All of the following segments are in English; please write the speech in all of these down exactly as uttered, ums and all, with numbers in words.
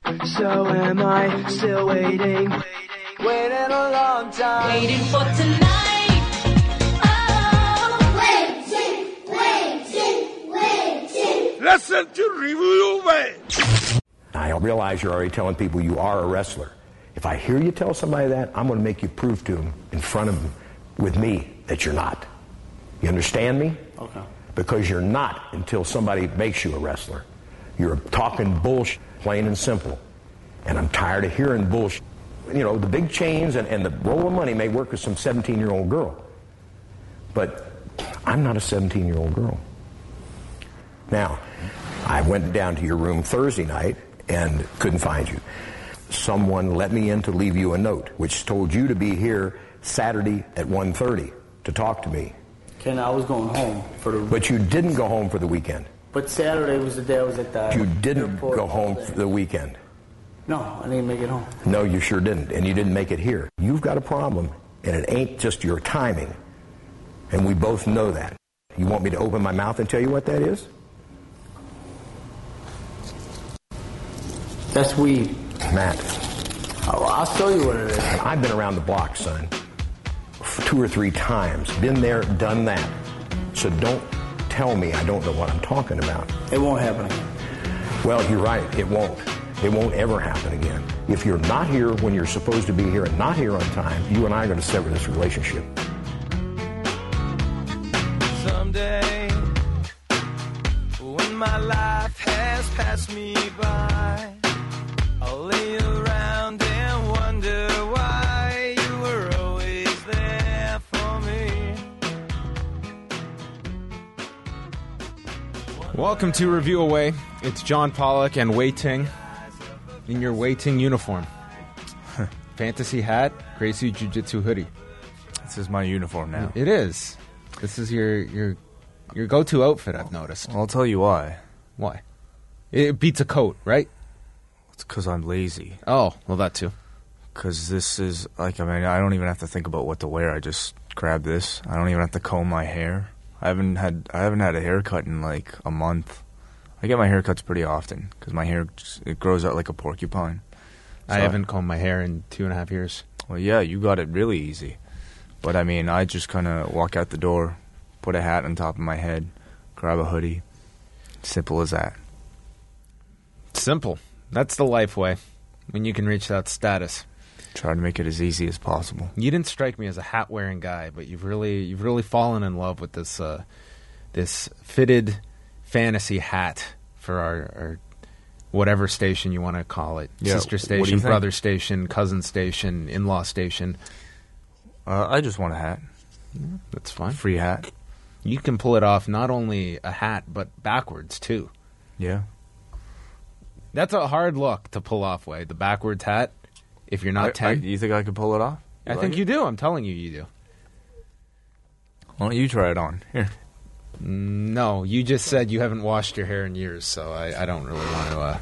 So am I still waiting, waiting a long time, waiting for tonight. Oh, waiting, waiting, waiting. Listen to Review Away. I realize you're already telling people you are a wrestler. If I hear you tell somebody that, I'm going to make you prove to them in front of them with me that you're not. You understand me? Okay. Because you're not until somebody makes you a wrestler. You're talking bullshit, plain and simple. And I'm tired of hearing bullshit. You know, the big chains and, and the roll of money may work with some seventeen-year-old girl. But I'm not a seventeen-year-old girl. Now, I went down to your room Thursday night and couldn't find you. Someone let me in to leave you a note, which told you to be here Saturday at one thirty to talk to me. Ken, I was going home for the... But you didn't go home for the weekend. But Saturday was the day I was at the You didn't airport go home all day. for the weekend. No, I didn't make it home. No, you sure didn't. And you didn't make it here. You've got a problem, and it ain't just your timing. And we both know that. You want me to open my mouth and tell you what that is? That's weed. Matt. Oh, I'll show you what it is. I've been around the block, son, two or three times. Been there, done that. So don't tell me I don't know what I'm talking about. It won't happen again. Well, you're right. It won't. It won't ever happen again. If you're not here when you're supposed to be here and not here on time, you and I are going to sever this relationship. Someday, when my life has passed me by, I'll lay around and wonder why you were always there for me. Welcome to Review Away. It's John Pollock and Wei Ting in your Wei Ting uniform. Fantasy hat, Gracie Jiu-Jitsu hoodie. This is my uniform now. It is. This is your your your go-to outfit, I've noticed. I'll tell you why. Why? It beats a coat, right? It's because I'm lazy. Oh, well, that too. Because this is, like, I mean, I don't even have to think about what to wear. I just grab this. I don't even have to comb my hair. I haven't had I haven't had a haircut in, like, a month. I get my haircuts pretty often because my hair, just, it grows out like a porcupine. So I haven't combed my hair in two and a half years. Well, yeah, you got it really easy. But, I mean, I just kind of walk out the door, put a hat on top of my head, grab a hoodie. Simple as that. Simple. That's the life way when you can reach that status. Try to make it as easy as possible. You didn't strike me as a hat-wearing guy, but you've really you've really fallen in love with this uh, this fitted fantasy hat for our, our whatever station you want to call it. Yeah, Sister what do you station, think? brother station, cousin station, in-law station. Uh, I just want a hat. That's fine. Free hat. You can pull it off not only a hat, but backwards, too. Yeah. That's a hard look to pull off, Way. The backwards hat, if you're not I, ten. I, you think I could pull it off? You I like think it? you do. I'm telling you, you do. Why don't you try it on? Here. No, you just said you haven't washed your hair in years, so I, I don't really want to... Uh...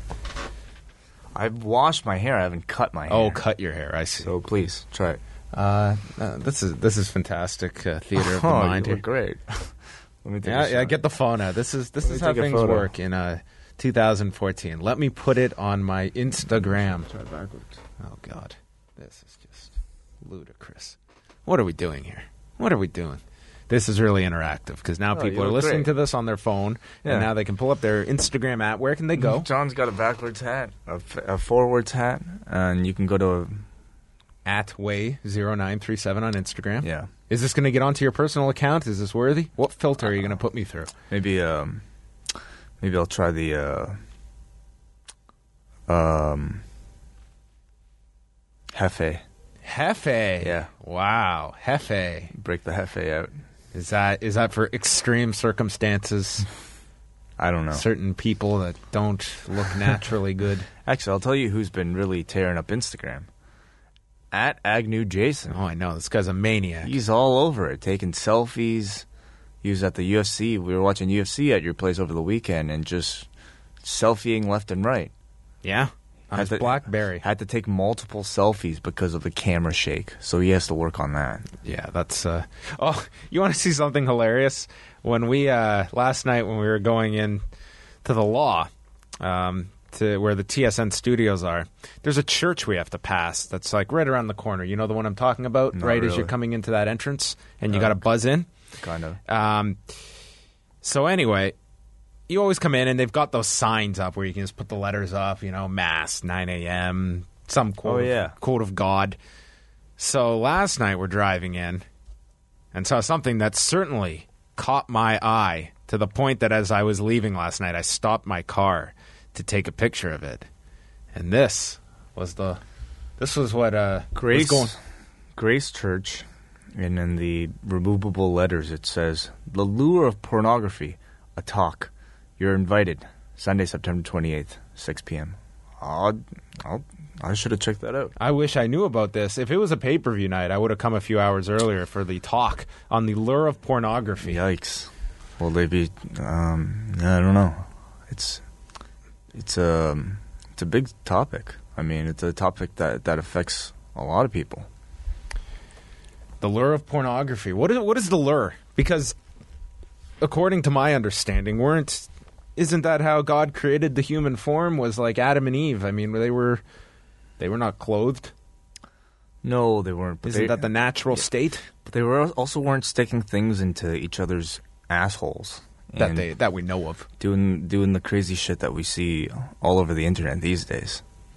I've washed my hair. I haven't cut my hair. Oh, cut your hair. I see. So please, try it. Uh, uh, this is this is fantastic uh, theater of the oh, mind you here. look great. Let me take Yeah, a yeah. shot. Get the phone out. This is this Let is me how take a things photo. work in uh, two thousand fourteen. Let me put it on my Instagram. Try it backwards. Oh God, this is just ludicrous. What are we doing here? What are we doing? This is really interactive because now Oh, people you are look listening great. to this on their phone, Yeah. and now they can pull up their Instagram app. Where can they go? John's got a backwards hat, a, f- a forwards hat, and you can go to a... At way zero nine three seven on Instagram. Yeah. Is this going to get onto your personal account? Is this worthy? What filter are you going to put me through? Maybe, um... Maybe I'll try the, uh... Um... Hefe. Hefe. Yeah. Wow. Hefe. Break the Hefe out. Is that is that for extreme circumstances? I don't know. Certain people that don't look naturally good. Actually, I'll tell you who's been really tearing up Instagram. At Agnew Jason. Oh, I know. This guy's a maniac. He's all over it, taking selfies. He was at the U F C. We were watching U F C at your place over the weekend and just selfieing left and right. Yeah. On his Had to- BlackBerry. Had to take multiple selfies because of the camera shake, so he has to work on that. Yeah, that's... Uh... Oh, you want to see something hilarious? When we... Uh, last night when we were going in to the law, um, to where the T S N studios are, there's a church we have to pass that's like right around the corner. You know the one I'm talking about, Not right as really. you're coming into that entrance, and you Uh, got to buzz in. Kind of. Um, so anyway, you always come in and they've got those signs up where you can just put the letters up, you know, Mass, nine a.m., some quote, Oh, yeah. of, quote of God. So last night we're driving in and saw something that certainly caught my eye to the point that as I was leaving last night, I stopped my car to take a picture of it. And this was the, this was what uh, Grace, was going. Grace Church, and in the removable letters it says, "The lure of pornography, a talk. You're invited. Sunday, September twenty-eighth, six p.m." I'll, I'll, I should have checked that out. I wish I knew about this. If it was a pay-per-view night, I would have come a few hours earlier for the talk on the lure of pornography. Yikes. Will they be, um, I don't know. It's, it's a, it's a big topic. I mean, it's a topic that, that affects a lot of people. The lure of pornography. What is, what is the lure? Because according to my understanding, weren't isn't that how God created the human form? Was like Adam and Eve. I mean, they were they were not clothed. No, they weren't. But Isn't they, that the natural state But they were also weren't sticking things into each other's assholes. that and they that we know of? doing doing the crazy shit that we see all over the internet these days.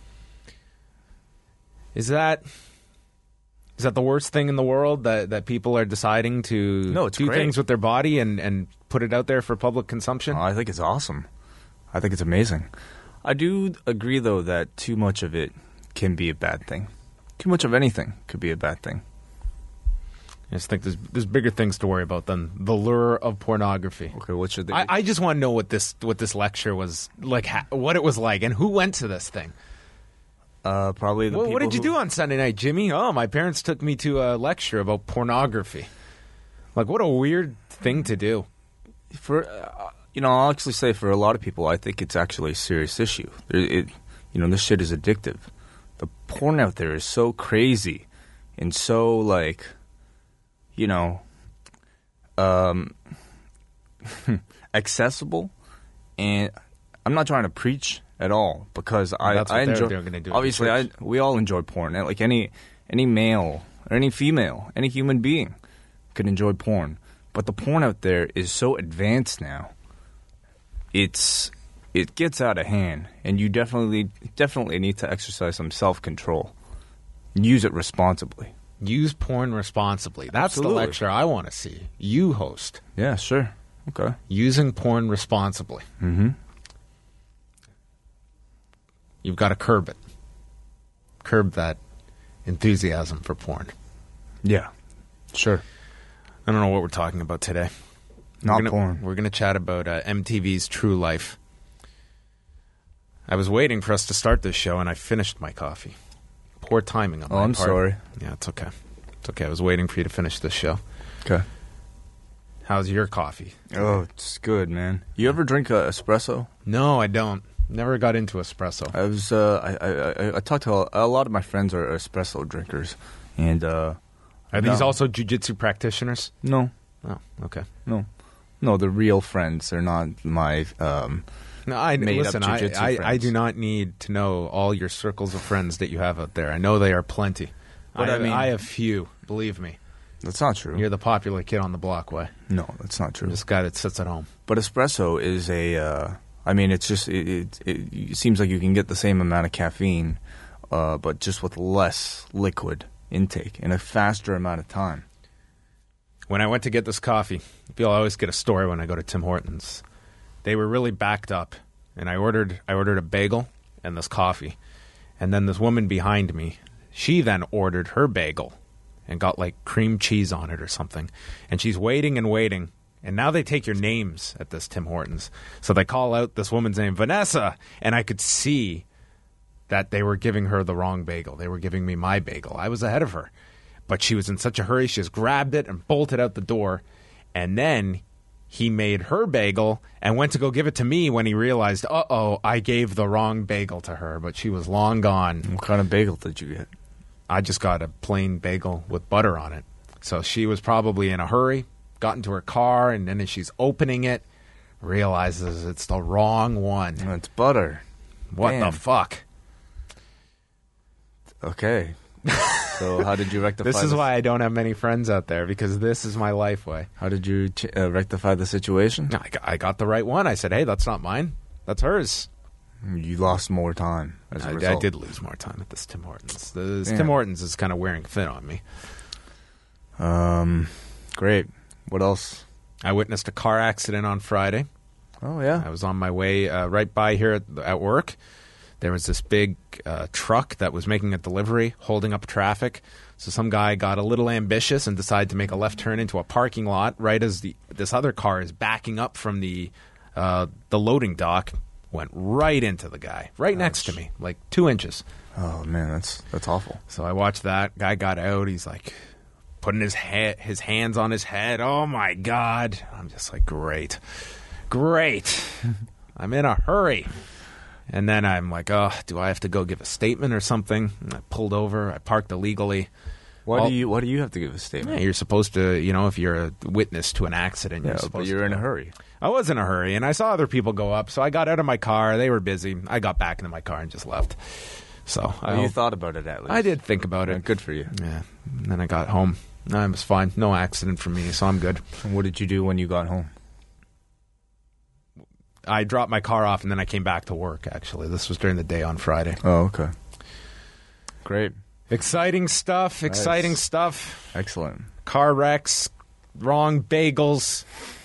Is that is that the worst thing in the world that, that people are deciding to No, it's do great. things with their body and, and put it out there for public consumption? Oh, I think it's awesome. I think it's amazing. I do agree, though, that too much of it can be a bad thing. Too much of anything could be a bad thing. I just think there's there's bigger things to worry about than the lure of pornography. Okay, what should they I, be? I just want to know what this what this lecture was like, ha- what it was like, and who went to this thing. uh, probably the What, what people did you who- do on Sunday night, Jimmy? Oh, my parents took me to a lecture about pornography. Like, what a weird thing to do. For uh, you know, I'll actually say for a lot of people, I think it's actually a serious issue. There, it, you know, this shit is addictive. The porn out there is so crazy and so like, you know, um, accessible. And I'm not trying to preach at all because I, That's what I they're enjoy. doing- gonna do in Obviously, I church. we all enjoy porn. Like any any male or any female, any human being can enjoy porn. But the porn out there is so advanced now. It's it gets out of hand, and you definitely definitely need to exercise some self control. Use it responsibly. Use porn responsibly. That's Absolutely. the lecture I want to see. You host. Yeah, sure. Okay. Using porn responsibly. Mm-hmm. You've got to curb it. Curb that enthusiasm for porn. Yeah. Sure. I don't know what we're talking about today. Not we're gonna, porn. We're going to chat about uh, M T V's True Life. I was waiting for us to start this show, and I finished my coffee. Poor timing on Oh, my I'm part. sorry. Yeah, it's okay. It's okay. I was waiting for you to finish this show. Okay. How's your coffee? Oh, it's good, man. You ever drink uh, espresso? No, I don't. Never got into espresso. I was. Uh, I, I I I talked to a, a lot of my friends are espresso drinkers, and uh, Are these no. also jiu-jitsu practitioners? no, Oh, okay. no, no. They're real friends. They're not my. Um, No, I Made up listen. I, jiu-jitsu I, I friends. do not need to know all your circles of friends that you have out there. I know they are plenty. But I, I have, mean- I have few. Believe me, that's not true. you're the popular kid on the block. Way No, that's not true. this guy that sits at home. But espresso is a. Uh, I mean, it's just. It, it, it, it seems like you can get the same amount of caffeine, uh, but just with less liquid intake in a faster amount of time. When I went to get this coffee, I feel I always get a story when I go to Tim Hortons. They were really backed up, and I ordered I ordered a bagel and this coffee, and then this woman behind me, she then ordered her bagel and got like cream cheese on it or something, and she's waiting and waiting, and now they take your names at this Tim Hortons, so they call out this woman's name, Vanessa, and I could see that they were giving her the wrong bagel. They were giving me my bagel. I was ahead of her. But she was in such a hurry, she just grabbed it and bolted out the door. And then he made her bagel and went to go give it to me when he realized, uh-oh, I gave the wrong bagel to her. But she was long gone. What kind of bagel did you get? I just got a plain bagel with butter on it. So she was probably in a hurry, got into her car, and then as she's opening it, realizes it's the wrong one. Oh, it's butter. What Damn. the fuck? Okay. So how did you rectify This is why I don't have many friends out there, because this is my life way. How did you ch- uh, rectify the situation? I got, I got the right one. I said, hey, that's not mine. That's hers. You lost more time as a I, I result. did lose more time at this Tim Hortons. This Yeah. Tim Hortons is kind of wearing thin on me. Um, great. What else? I witnessed a car accident on Friday. Oh, yeah. I was on my way uh, right by here at, at work. There was this big uh, truck that was making a delivery, holding up traffic. So some guy got a little ambitious and decided to make a left turn into a parking lot right as the this other car is backing up from the uh, the loading dock. Went right into the guy, right next to me, like two inches. Oh, man, that's that's awful. So I watched that. Guy got out. He's like putting his ha- his hands on his head. Oh, my God. I'm just like, great. Great. I'm in a hurry. And then I'm like, oh, do I have to go give a statement or something? And I pulled over. I parked illegally. Why Well- do you Why do you have to give a statement? Yeah, you're supposed to, you know, if you're a witness to an accident, Yeah, you're but supposed you're to in a go. hurry. I was in a hurry, and I saw other people go up, so I got out of my car. They were busy. I got back into my car and just left. So I, Oh, you hope- thought about it at least. I did think about Yeah, it. good for you. Yeah. And then I got home. No, it was fine. No accident for me, so I'm good. And what did you do when you got home? I dropped my car off, and then I came back to work, actually. This was during the day on Friday. Oh, okay. Great. Exciting stuff. Exciting Nice. stuff. Excellent. Car wrecks, wrong bagels,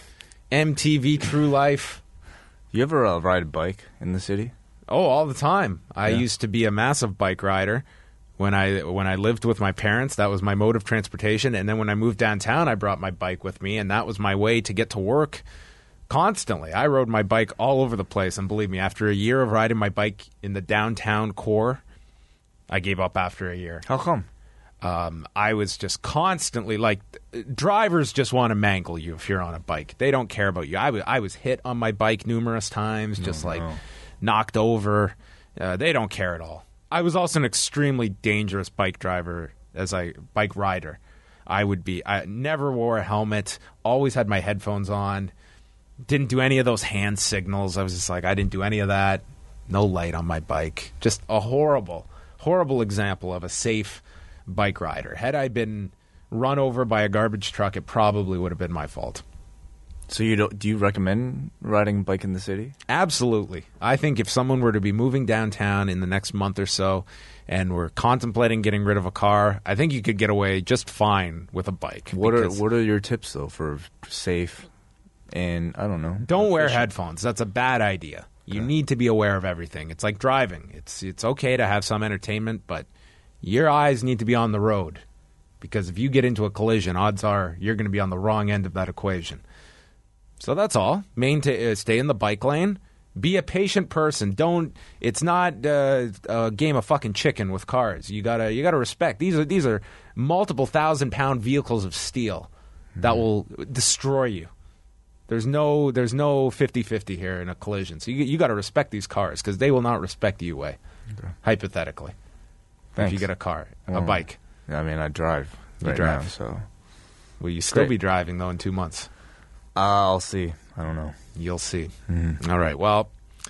M T V True Life. You ever uh, ride a bike in the city? Oh, all the time. I Yeah. used to be a massive bike rider. When I when I lived with my parents, that was my mode of transportation. And then when I moved downtown, I brought my bike with me, and that was my way to get to work constantly. I rode my bike all over the place, and believe me, after a year of riding my bike in the downtown core, I gave up after a year. How come? Um, I was just constantly like, drivers just want to mangle you if you're on a bike. They don't care about you. I was I was hit on my bike numerous times, just like no. knocked over. Uh, they don't care at all. I was also an extremely dangerous bike driver as I bike rider. I would be. I never wore a helmet. Always had my headphones on. Didn't do any of those hand signals. I was just like, I didn't do any of that. No light on my bike. Just a horrible, horrible example of a safe bike rider. Had I been run over by a garbage truck, it probably would have been my fault. So you don't? Do you recommend riding a bike in the city? Absolutely. I think if someone were to be moving downtown in the next month or so and were contemplating getting rid of a car, I think you could get away just fine with a bike. What are because What are your tips though for safe and I don't know? Don't wear efficient? headphones. That's a bad idea. You need to be aware of everything. It's like driving. It's it's okay to have some entertainment, but your eyes need to be on the road, because if you get into a collision, odds are you're going to be on the wrong end of that equation. So that's all. Maintain, uh, stay in the bike lane. Be a patient person. Don't. It's not uh, a game of fucking chicken with cars. You gotta. You gotta respect. These are these are multiple thousand pound vehicles of steel that will destroy you. There's no. There's no fifty-fifty here in a collision. So you you gotta respect these cars, because they will not respect you. Way Okay. hypothetically, Thanks. if you get a car, a Well, bike, I mean, I drive You right drive. now, so will you still Great. be driving though in two months? uh, I'll see. I don't know. You'll see. Mhm. All right. Well,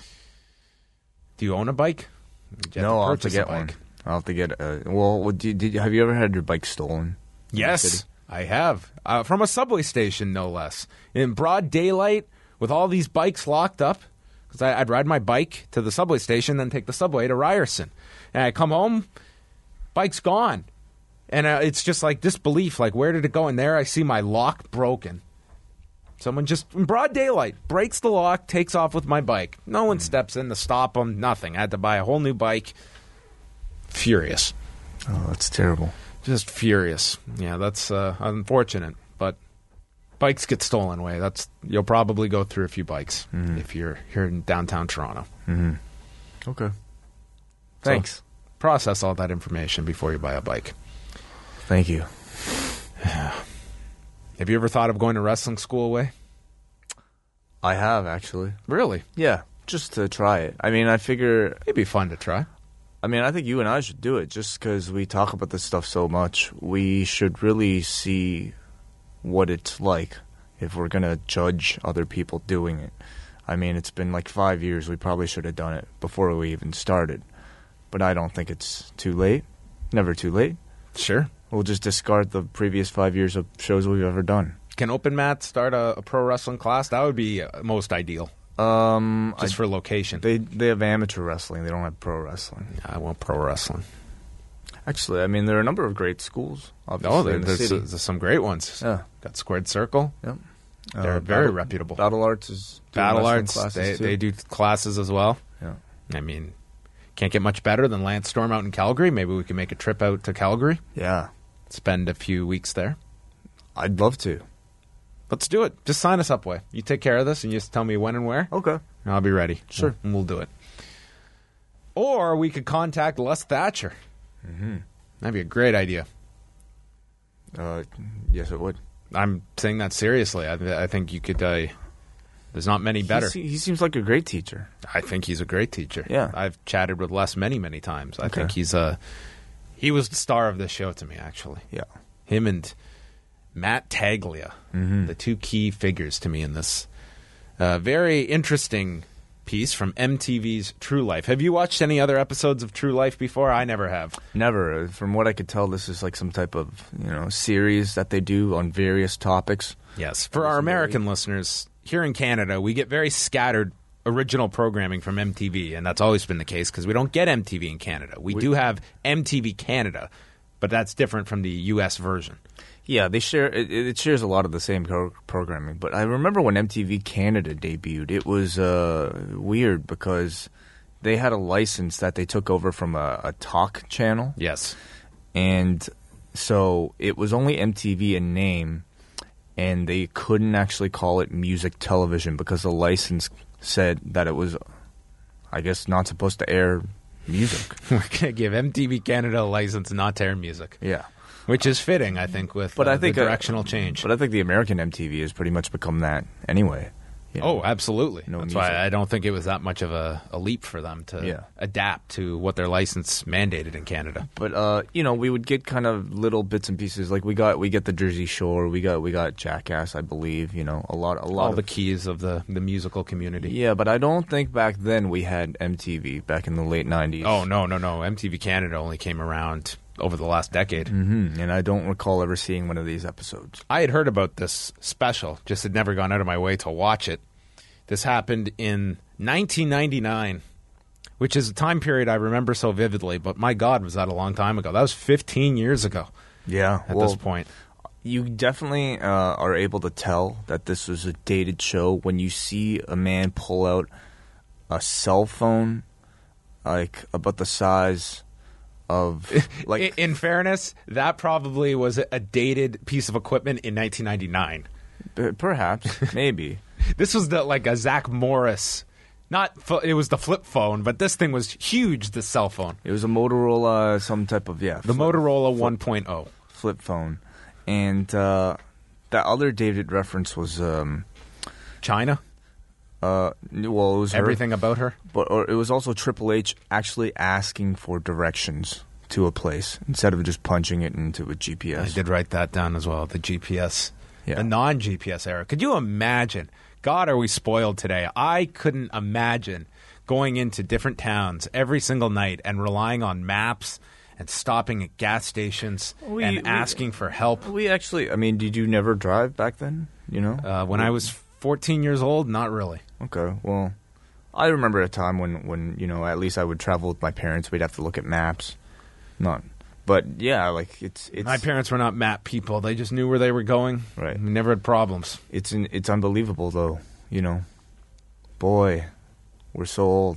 do you own a bike? Did you No, I'll have to purchase a get bike? one. I'll have to get. A, well, what, did, did have you ever had your bike stolen? in the Yes, city? I have. Uh, from a subway station, no less. In broad daylight, with all these bikes locked up, because I'd ride my bike to the subway station, then take the subway to Ryerson. And I come home, bike's gone. And uh, it's just like disbelief, like, where did it go? And there I see my lock broken. Someone just, in broad daylight, breaks the lock, takes off with my bike. No one steps in to stop them, nothing. I had to buy a whole new bike. Furious. Oh, that's terrible. Just furious. Yeah, that's uh, unfortunate. But bikes get stolen away. That's you'll probably go through a few bikes if you're here in downtown Toronto. Mm-hmm. Okay. Thanks. Process all that information before you buy a bike. Thank you. Have you ever thought of going to wrestling school away? I have actually. Really? Yeah, just to try it. I mean, I figure. It'd be fun to try. I mean, I think you and I should do it just because we talk about this stuff so much. We should really see what it's like if we're going to judge other people doing it. I mean, it's been like five years. We probably should have done it before we even started. But I don't think it's too late. Never too late. Sure. We'll just discard the previous five years of shows we've ever done. Can Open Mat start a, a pro wrestling class? That would be uh, most ideal. Um, Just I, for location. They they have amateur wrestling. They don't have pro wrestling. I want pro wrestling. Actually, I mean, there are a number of great schools, obviously, Oh, there, in the there's, city. there's some great ones. Yeah. Got Squared Circle. Yep. They're Uh, very Battle- reputable. Battle Arts is doing Battle wrestling Arts, classes, they, too. they do classes as well. Yeah. I mean, can't get much better than Lance Storm out in Calgary. Maybe we can make a trip out to Calgary, Yeah. spend a few weeks there. I'd love to. Let's do it. Just sign us up, Way. You take care of this and you just tell me when and where. Okay. And I'll be ready. Sure. And we'll do it. Or we could contact Les Thatcher. Mm-hmm. That'd be a great idea. Uh, yes, it would. I'm saying that seriously. I, I think you could. Uh, there's not many better. He, se- he seems like a great teacher. I think he's a great teacher. Yeah. I've chatted with Les many, many times. I Okay. think he's a. He was the star of this show to me, actually. Yeah. Him and Matt Taglia, Mhm. the two key figures to me in this uh, very interesting piece from M T V's True Life. Have you watched any other episodes of True Life before? I never have. Never. From what I could tell, this is like some type of, you know, series that they do on various topics. Yes. For our American listeners, here in Canada, we get very scattered original programming from M T V, and that's always been the case because we don't get M T V in Canada. We, We- do have M T V Canada, but that's different from the U S version. Yeah, they share. It, it shares a lot of the same pro- programming. But I remember when M T V Canada debuted, it was uh, weird because they had a license that they took over from a, a talk channel. Yes. And so it was only M T V in name, and they couldn't actually call it music television because the license said that it was, I guess, not supposed to air music. We're going to give M T V Canada a license not to air music. Yeah. Which is fitting, I think, with But uh, I think the uh, directional change. But I think the American M T V has pretty much become that anyway. You know? Oh, absolutely. No That's music. why I don't think it was that much of a, a leap for them to Yeah. adapt to what their license mandated in Canada. But uh, you know, we would get kind of little bits and pieces. Like we got we get the Jersey Shore, we got we got Jackass, I believe. You know, a lot a lot All of the keys of the, the musical community. Yeah, but I don't think back then we had M T V back in the late nineties. Oh, no, no, no. M T V Canada only came around over the last decade. hmm And I don't recall ever seeing one of these episodes. I had heard about this special, just had never gone out of my way to watch it. This happened in nineteen ninety-nine, which is a time period I remember so vividly, but my God, was that a long time ago. That was fifteen years ago Yeah, at well, this point. you definitely uh, are able to tell that this was a dated show when you see a man pull out a cell phone, like about the size of like. in, in fairness, that probably was a dated piece of equipment in nineteen ninety-nine. P- Perhaps, maybe. This was the like a Zach Morris, not pho- it was the flip phone, but this thing was huge. The cell phone, It was a Motorola, some type of yeah. the flip- Motorola one point oh. flip phone, and uh, that other dated reference was um, China, uh, well, it was her, everything about her. but or it was also Triple H actually asking for directions to a place instead of just punching it into a G P I S. did write that down as well. The G P S, Yeah. the non-G P S era. Could you imagine? God, are we spoiled today? I couldn't imagine going into different towns every single night and relying on maps and stopping at gas stations We- and we- asking for help. We actually, I mean, did you never drive back then? You know, Uh, when I was fourteen years old, not really. okay, well, I remember a time when, when you know, at least I would travel with my parents. We'd have to look at maps, not, but yeah, like it's it's My parents were not map people. They just knew where they were going. Right. We never had problems. it's in, it's unbelievable though. You know, boy, we're so old.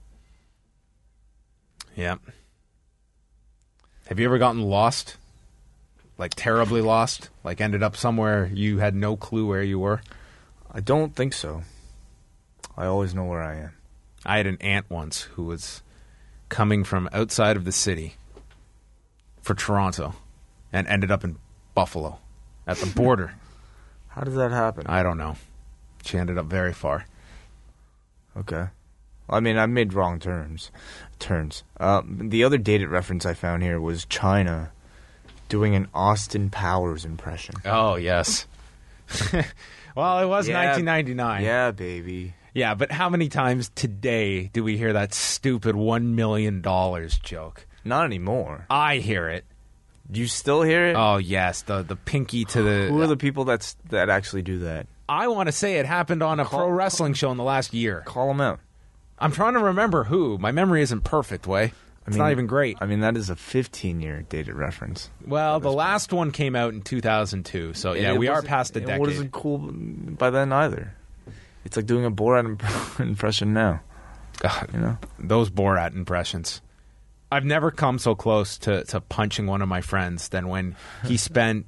Yeah. Have you ever gotten lost? Like terribly lost? Like ended up somewhere you had no clue where you were? I don't think so. I always know where I am. I had an aunt once who was coming from outside of the city for Toronto and ended up in Buffalo at the border. How does that happen? I don't know. She ended up very far. Okay. I mean, I made wrong turns. Turns. Uh, the other dated reference I found here was China doing an Austin Powers impression. Oh, yes. Well, it was Yeah. nineteen ninety-nine. Yeah, baby. Yeah, but how many times today do we hear that stupid one million dollars joke? Not anymore. I hear it. Do you still hear it? Oh, yes, the the pinky to the... Who are the people that's that actually do that? I want to say it happened on a Call- pro wrestling show in the last year. Call them out. I'm trying to remember who. My memory isn't perfect, Way. It's mean- not even great. I mean, that is a fifteen-year dated reference. Well, the last one came out in two thousand two, so yeah, And it we are wasn't- past a It decade. wasn't cool by then either. It's like doing a Borat imp- impression now. God, You know? those Borat impressions. I've never come so close to, to punching one of my friends than when he spent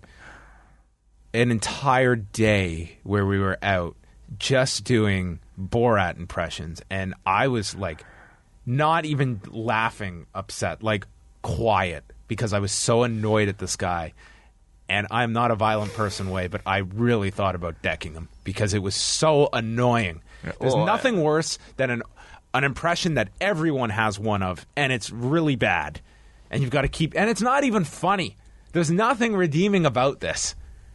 an entire day where we were out just doing Borat impressions, and I was like not even laughing upset, like quiet, because I was so annoyed at this guy. And I'm not a violent person, Way, but I really thought about decking him because it was so annoying. There's well, I- nothing worse than an an impression that everyone has one of, and it's really bad. And you've got to keep... And it's not even funny. There's nothing redeeming about this.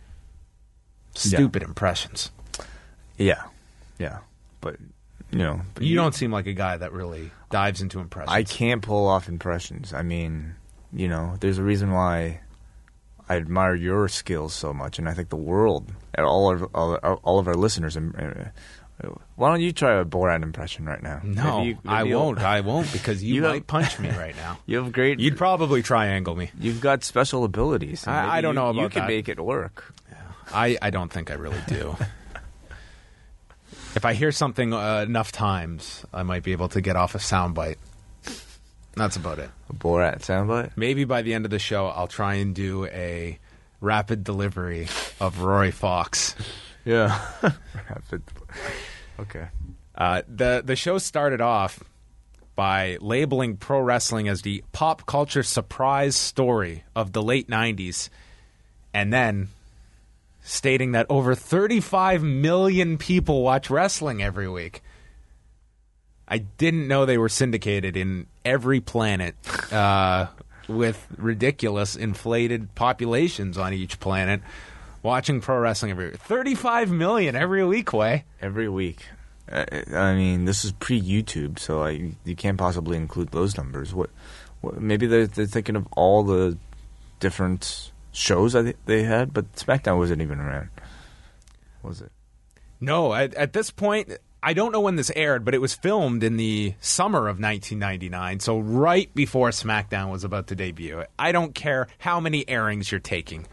Stupid impressions. Yeah. Yeah. But, you know. But You don't seem like a guy that really dives into impressions. I can't pull off impressions. I mean, you know, there's a reason why I admire your skills so much, and I think the world, and all of all, all of our listeners. Uh, why don't you try a Borat impression right now? No, Maybe you- maybe I you'll- won't. I won't because you, You might have- punch me right now. You have great. You'd probably triangle me. You've got special abilities. and I- maybe I don't you- know You about can that. make it work. I, I don't think I really do. If I hear something uh, enough times, I might be able to get off a soundbite. That's about it. A Borat soundbite. Maybe by the end of the show, I'll try and do a rapid delivery of Rory Fox. Yeah. Rapid. Okay. Uh, the the show started off by labeling pro wrestling as the pop culture surprise story of the late nineties, and then stating that over thirty-five million people watch wrestling every week. I didn't know they were syndicated in every planet uh, with ridiculous inflated populations on each planet watching pro wrestling every week. thirty-five million every week, Way. Every week. Uh, I mean, this is pre-YouTube, so I, you can't possibly include those numbers. What? what maybe they're, they're thinking of all the different shows that they had, but SmackDown wasn't even around. Was it? No, at, at this point, I don't know when this aired, but it was filmed in the summer of nineteen ninety-nine, so right before SmackDown was about to debut. I don't care how many airings you're taking.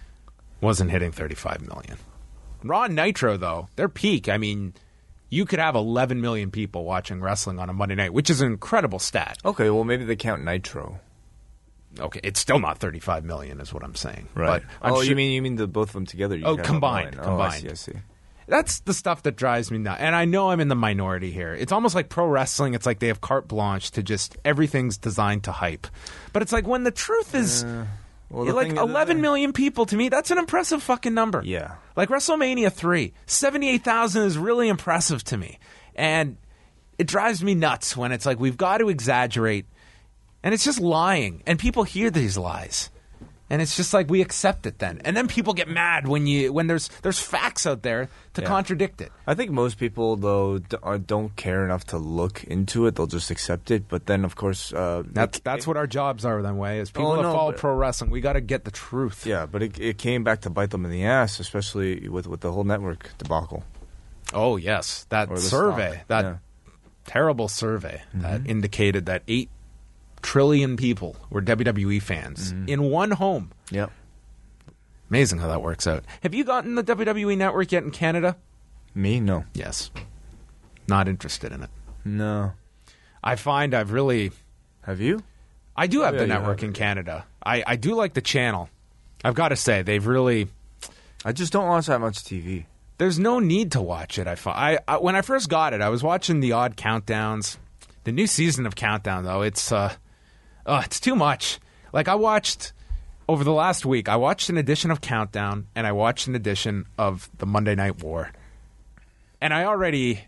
Wasn't hitting thirty-five million. Raw and Nitro, though, their peak, I mean, you could have eleven million people watching wrestling on a Monday night, which is an incredible stat. Okay, well, maybe they count Nitro. Okay, it's still not thirty-five million is what I'm saying. Right. But I'm oh, sure- you mean you mean the both of them together? You Oh, count combined, them all in. Oh, I combined. see, I see. That's the stuff that drives me nuts. And I know I'm in the minority here. It's almost like pro wrestling. It's like they have carte blanche to just everything's designed to hype. But it's like when the truth is, Well, the like thing is- eleven million people to me, that's an impressive fucking number. Yeah. Like WrestleMania three, seventy-eight thousand is really impressive to me. And it drives me nuts when it's like we've got to exaggerate. And it's just lying. And people hear these lies. And it's just like we accept it then. And then people get mad when you when there's there's facts out there to Yeah. contradict it. I think most people, though, d- are, don't care enough to look into it. They'll just accept it. But then, of course... Uh, That's it- that's what our jobs are then, Way. As people Oh, that no, follow but- pro wrestling, we got to get the truth. Yeah, but it, it came back to bite them in the ass, especially with, with the whole network debacle. Oh, yes. That Or the survey, stock. that Yeah. terrible survey Mm-hmm. that indicated that eight trillion people were W W E fans Mm-hmm. in one home. Yep. Amazing how that works out. Have you gotten the W W E network yet in Canada? Me? No. Yes. Not interested in it. No. I find I've really... Have you? I do have yeah, the you network have in it. Canada. I, I do like the channel. I've got to say, they've really... I just don't watch that much T V. There's no need to watch it. I, fi- I, I when I first got it, I was watching the odd countdowns. The new season of Countdown, though, it's uh, uh, it's too much. Like I watched over the last week, I watched an edition of Countdown and I watched an edition of the Monday Night War, and I already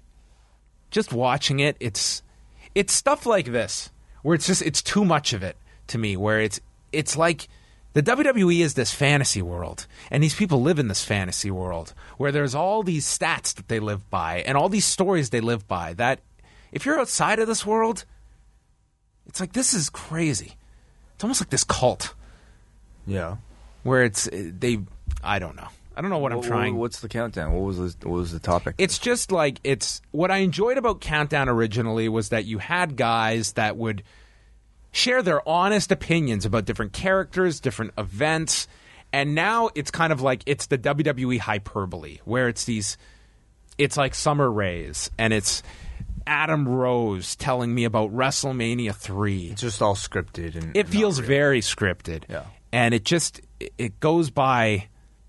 just watching it. It's it's stuff like this where it's just it's too much of it to me. Where it's it's like The W W E is this fantasy world, and these people live in this fantasy world where there's all these stats that they live by and all these stories they live by that if you're outside of this world, it's like, this is crazy. It's almost like this cult. Yeah. Where it's, they, I don't know. I don't know what, what I'm trying. What's the countdown? What was the, what was the topic? It's just like, it's, what I enjoyed about Countdown originally was that you had guys that would share their honest opinions about different characters, different events, and now it's kind of like, it's the W W E hyperbole, where it's these, it's like Summer Rays, and it's Adam Rose telling me about WrestleMania three. It's just all scripted. and It feels not real. very scripted. Yeah. And it just, it goes by,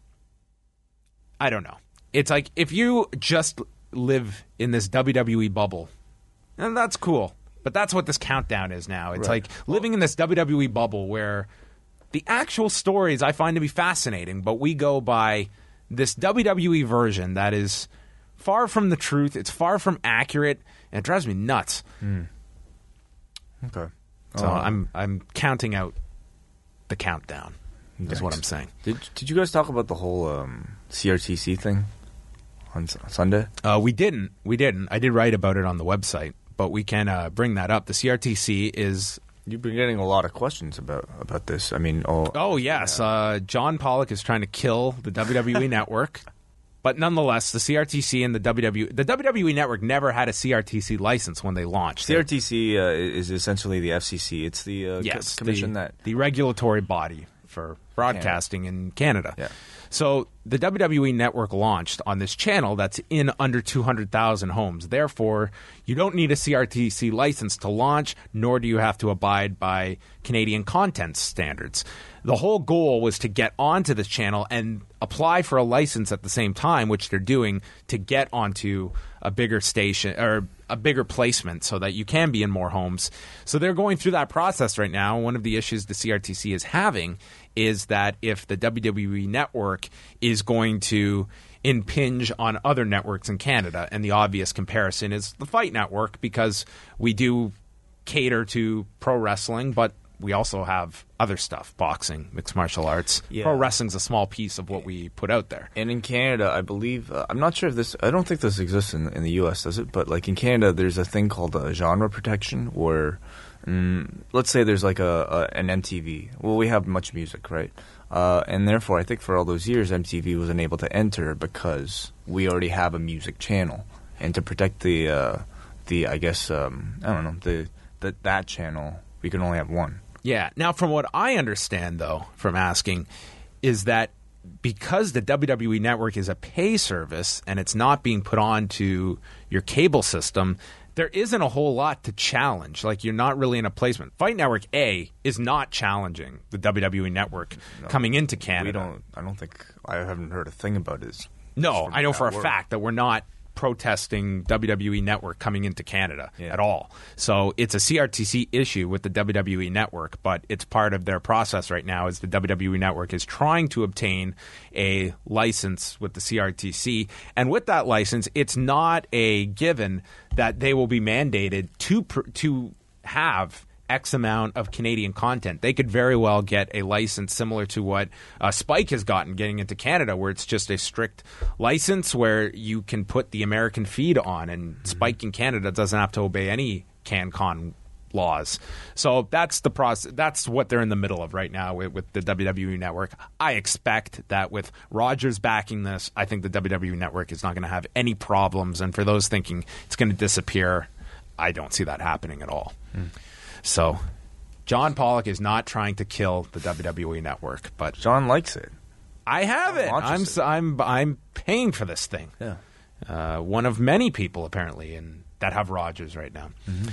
I don't know. It's like, if you just live in this W W E bubble, and that's cool. But that's what this Countdown is now. It's Right. like living in this W W E bubble where the actual stories I find to be fascinating, but we go by this W W E version that is far from the truth. It's far from accurate, and it drives me nuts. Mm. Okay. So Uh, I'm I'm counting out the countdown. Is what Yikes. I'm saying. Did Did you guys talk about the whole um, C R T C thing on S- Sunday? Uh, we didn't. We didn't. I did write about it on the website, but we can uh, bring that up. The C R T C is. You've been getting a lot of questions about about this. I mean, oh, Oh yes, uh, John Pollock is trying to kill the W W E network, but nonetheless, the C R T C and the W W E, the W W E network never had a C R T C license when they launched. C R T C uh, is essentially the F C C. It's the uh, Yes, co- commission the, that the regulatory body for broadcasting in Canada. Yeah. So the W W E network launched on this channel that's in under two hundred thousand homes. Therefore, you don't need a C R T C license to launch, nor do you have to abide by Canadian content standards. The whole goal was to get onto this channel and apply for a license at the same time, which they're doing, to get onto a bigger station or a bigger placement so that you can be in more homes. So they're going through that process right now. One of the issues the C R T C is having is that if the W W E network is going to impinge on other networks in Canada, and the obvious comparison is the Fight Network, because we do cater to pro wrestling, but we also have other stuff, boxing, mixed martial arts. Yeah. Pro wrestling's a small piece of what we put out there. And in Canada, I believe, uh, I'm not sure if this, I don't think this exists in, in the U S, does it? But like in Canada, there's a thing called uh, genre protection where, mm, let's say there's like a, a an M T V. Well, we have much music, right? Uh, and therefore, I think for all those years, M T V wasn't able to enter because we already have a music channel. And to protect the, uh, the I guess, um, I don't know, the, the that channel, we can only have one. Yeah. Now, from what I understand, though, from asking, is that because the W W E network is a pay service and it's not being put onto your cable system, there isn't a whole lot to challenge. Like, you're not really in a placement. Fight Network A is not challenging the W W E network No. coming into Canada. We don't, I don't think, I haven't heard a thing about it. No, From I know for a that word. fact that we're not protesting W W E Network coming into Canada Yeah. at all. So it's a C R T C issue with the W W E Network, but it's part of their process right now as the W W E Network is trying to obtain a license with the C R T C. And with that license, it's not a given that they will be mandated to pr- to have X amount of Canadian content. They could very well get a license similar to what uh, Spike has gotten getting into Canada, where it's just a strict license where you can put the American feed on, and mm-hmm. Spike in Canada doesn't have to obey any CanCon laws. So that's the process. That's what they're in the middle of right now with, with the W W E Network. I expect that with Rogers backing this, I think the W W E Network is not going to have any problems. And for those thinking it's going to disappear, I don't see that happening at all. Mm. So, John Pollock is not trying to kill the W W E Network, but John likes it. I have it. Watches I'm it. I'm I'm paying for this thing. Yeah. Uh, one of many people apparently, and that have Rogers right now. Mm-hmm.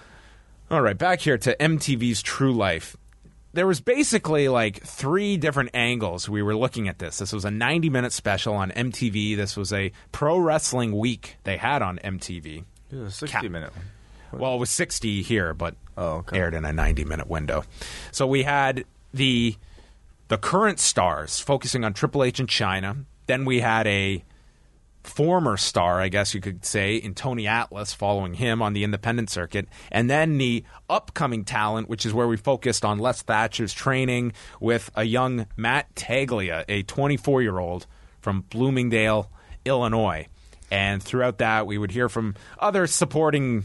All right, back here to M T V's True Life. There was basically like three different angles we were looking at this. This was a ninety-minute special on M T V. This was a pro wrestling week they had on M T V. It was a sixty-minute one. Well, it was sixty here, but Oh, okay. aired in a ninety-minute window. So we had the the current stars focusing on Triple H in China. Then we had a former star, I guess you could say, in Tony Atlas, following him on the independent circuit, and then the upcoming talent, which is where we focused on Les Thatcher's training with a young Matt Taglia, a twenty-four-year-old from Bloomingdale, Illinois. And throughout that, we would hear from other supporting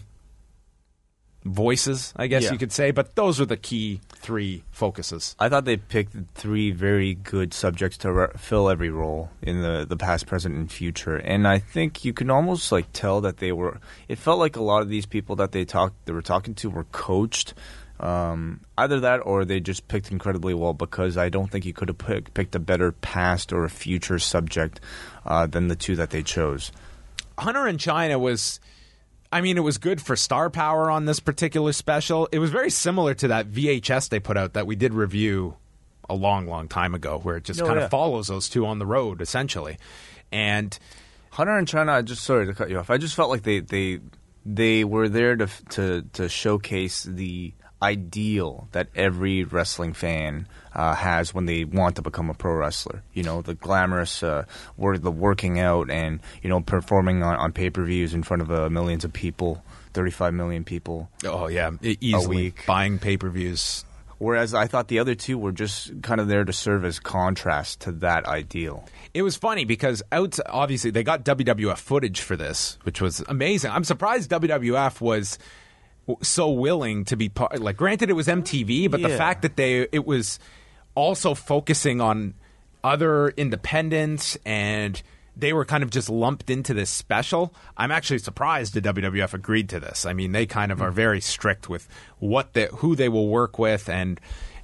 voices, I guess Yeah. you could say, but those are the key three focuses. I thought they picked three very good subjects to re- fill every role in the, the past, present, and future. And I think you can almost like tell that they were. It felt like a lot of these people that they talked, they were talking to, were coached. Um, either that, or they just picked incredibly well. Because I don't think you could have pick, picked a better past or a future subject uh, than the two that they chose. Hunter in China was. I mean, it was good for star power on this particular special. It was very similar to that V H S they put out that we did review a long, long time ago, where it just Oh, kind yeah. of follows those two on the road, essentially. And Hunter and China, I just sorry to cut you off. I just felt like they they they were there to to to showcase the ideal that every wrestling fan uh, has when they want to become a pro wrestler. You know, the glamorous uh, work, the working out, and you know, performing on, on pay per views in front of uh, millions of people, thirty-five million people. oh yeah, e- easily week. buying pay per views. Whereas I thought the other two were just kind of there to serve as contrast to that ideal. It was funny because out obviously they got W W F footage for this, which was amazing. I'm surprised W W F was w- so willing to be part. Like, granted, it was M T V, but the Yeah. fact that they it was also focusing on other independents and they were kind of just lumped into this special. I'm actually surprised the W W F agreed to this. I mean, they kind of are very strict with what they, who they will work with, and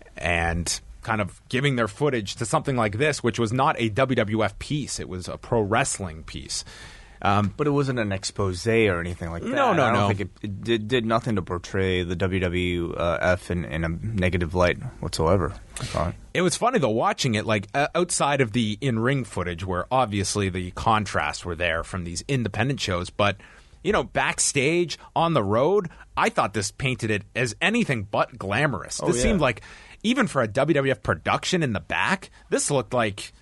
and kind of giving their footage to something like this, which was not a W W F piece. It was a pro wrestling piece. Um, But it wasn't an expose or anything like that. No, no, I don't no. think it, it did, did nothing to portray the W W F in, in a negative light whatsoever. I thought. It was funny, though, watching it, like, uh, outside of the in-ring footage, where obviously the contrasts were there from these independent shows, but, you know, backstage, on the road, I thought this painted it as anything but glamorous. Oh, This yeah. seemed like, even for a W W F production in the back, this looked like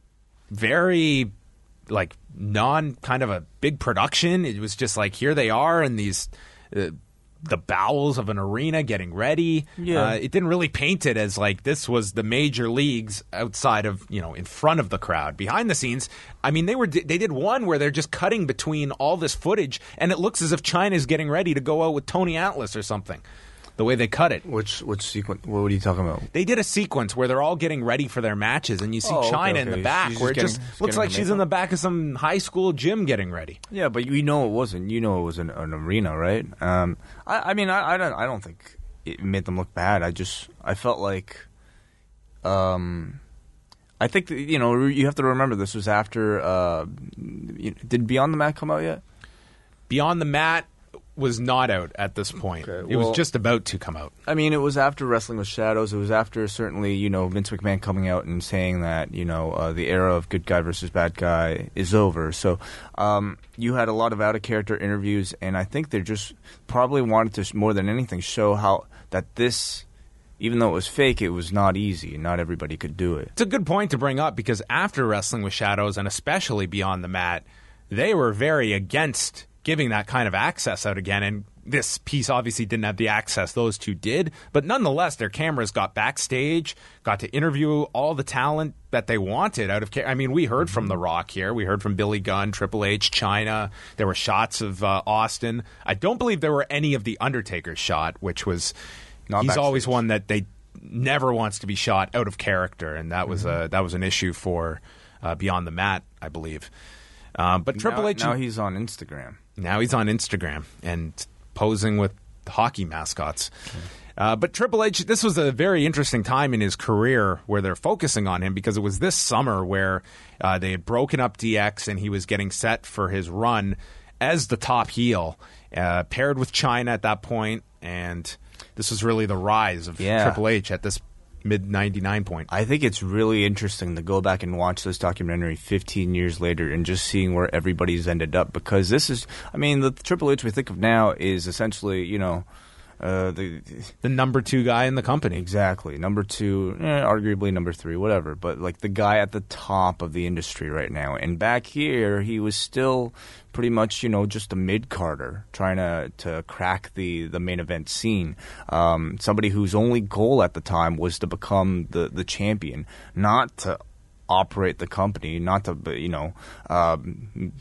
very, like, non kind of a big production. It was just like, here they are in these... Uh, the bowels of an arena getting ready. Yeah. Uh, it didn't really paint it as like this was the major leagues outside of, you know, in front of the crowd. Behind the scenes, I mean, they were they did one where they're just cutting between all this footage, and it looks as if China's getting ready to go out with Tony Atlas or something. The way they cut it. Which which sequence? What are you talking about? They did a sequence where they're all getting ready for their matches, and you see Oh, okay, China in okay. the back, She's where it just just getting- looks getting like her she's in the makeup? back of some high school gym getting ready. Yeah, but you know it wasn't. You know it was an, an arena, right? Um, I, I mean, I, I don't. I don't think it made them look bad. I just I felt like, um, I think that, you know, you have to remember this was after. Uh, you- did Beyond the Mat come out yet? Beyond the Mat was not out at this point. Okay, it well- was just about to come out. I mean, it was after Wrestling with Shadows. It was after, certainly, you know, Vince McMahon coming out and saying that, you know, uh, the era of good guy versus bad guy is over. So um, you had a lot of out-of-character interviews, and I think they just probably wanted to, more than anything, show how that this, even though it was fake, it was not easy. Not everybody could do it. It's a good point to bring up because after Wrestling with Shadows, and especially Beyond the Mat, they were very against giving that kind of access out again. And this piece obviously didn't have the access those two did. But nonetheless, their cameras got backstage, got to interview all the talent that they wanted out of... Ca- I mean, we heard from The Rock here. We heard from Billy Gunn, Triple H, China. There were shots of uh, Austin. I don't believe there were any of the Undertaker shot, which was... Not he's backstage. always one that they never wants to be shot out of character, and that was a that was an issue for uh, Beyond the Mat, I believe. Um, but Triple now, H now he's on Instagram. now he's on Instagram and posing with hockey mascots. Uh, but Triple H, this was a very interesting time in his career where they're focusing on him because it was this summer where uh, they had broken up D X and he was getting set for his run as the top heel, uh, paired with China at that point, and this was really the rise of Yeah. Triple H at this mid ninety-nine point. I think it's really interesting to go back and watch this documentary fifteen years later and just seeing where everybody's ended up, because this is, I mean, the Triple H we think of now is essentially, you know, Uh, the The number two guy in the company. Exactly. Number two, eh, arguably number three, whatever. But like the guy at the top of the industry right now. And back here, he was still pretty much, you know, just a mid-carder trying to, to crack the, the main event scene. Um, somebody whose only goal at the time was to become the, the champion, not to operate the company, not to, you know, um,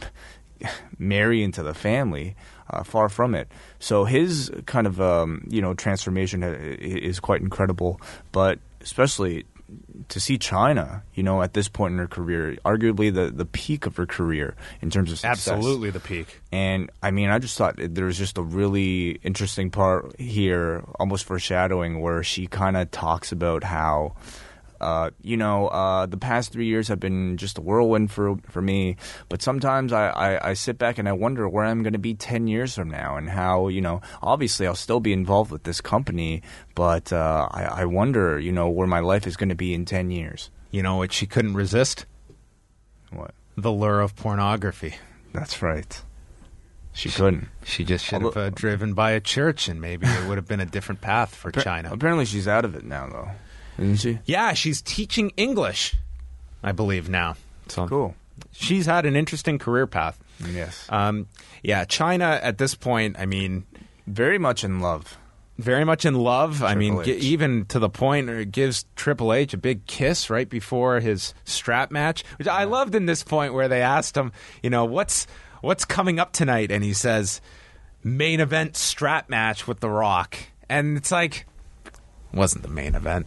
marry into the family. Uh, far from it. So his kind of um, you know transformation is quite incredible. But especially to see China, you know, at this point in her career, arguably the, the peak of her career in terms of success. Absolutely the peak. And I mean, I just thought there was just a really interesting part here, almost foreshadowing, where she kind of talks about how. Uh, you know, uh, the past three years have been just a whirlwind for for me. But sometimes I, I, I sit back and I wonder where I'm going to be ten years from now, and how, you know, obviously I'll still be involved with this company, but uh, I, I wonder, you know, where my life is going to be in ten years. You know what she couldn't resist? What? The lure of pornography. That's right. She couldn't. She just should have Although- uh, driven by a church, and maybe it would have been a different path for China. Apparently she's out of it now, though. Isn't she? Yeah, she's teaching English, I believe, now. So Cool. she's had an interesting career path. Yes. Um, yeah, China at this point, I mean, Very much in love. very much in love. I mean, Triple g- H. even to the point where it gives Triple H a big kiss right before his strap match, which I loved in this point where they asked him, you know, what's what's coming up tonight? And he says, main event strap match with The Rock. And it's like, wasn't the main event.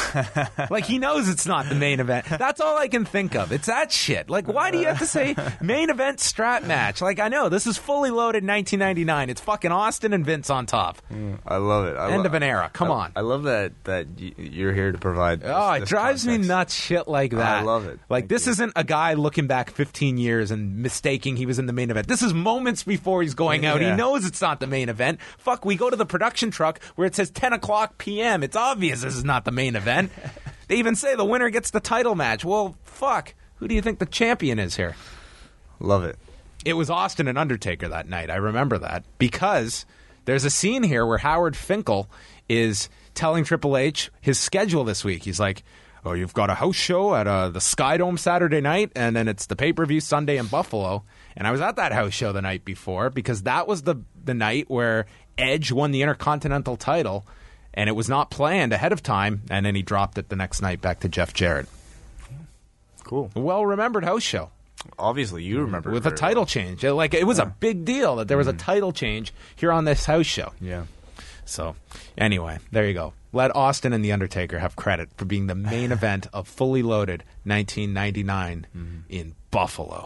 Like, he knows it's not the main event. That's all I can think of. It's that shit. Like, why do you have to say main event strap match? Like, I know this is fully loaded nineteen ninety-nine. It's fucking Austin and Vince on top. I love it. I End lo- of an era. Come I- on. I love that that y- you're here to provide. This, Oh, it this drives me context. nuts shit like that. I love it. Like, Thank this you. isn't a guy looking back fifteen years and mistaking he was in the main event. This is moments before he's going out. He Yeah. knows it's not the main event. Fuck, we go to the production truck where it says ten o'clock p.m. It's obvious this is not the main event. They even say the winner gets the title match. Well, fuck. Who do you think the champion is here? Love it. It was Austin and Undertaker that night. I remember that because there's a scene here where Howard Finkel is telling Triple H his schedule this week. He's like, oh, you've got a house show at uh, the Sky Dome Saturday night, and then it's the pay-per-view Sunday in Buffalo. And I was at that house show the night before because that was the the night where Edge won the Intercontinental title, and it was not planned ahead of time, and then he dropped it the next night back to Jeff Jarrett. Cool. A well-remembered house show. Obviously, you remember it With a very title well. change. It- Like, it was a big deal that there was a title change here on this house show. Yeah. So, anyway, there you go. Let Austin and The Undertaker have credit for being the main event of Fully Loaded nineteen ninety-nine in Buffalo.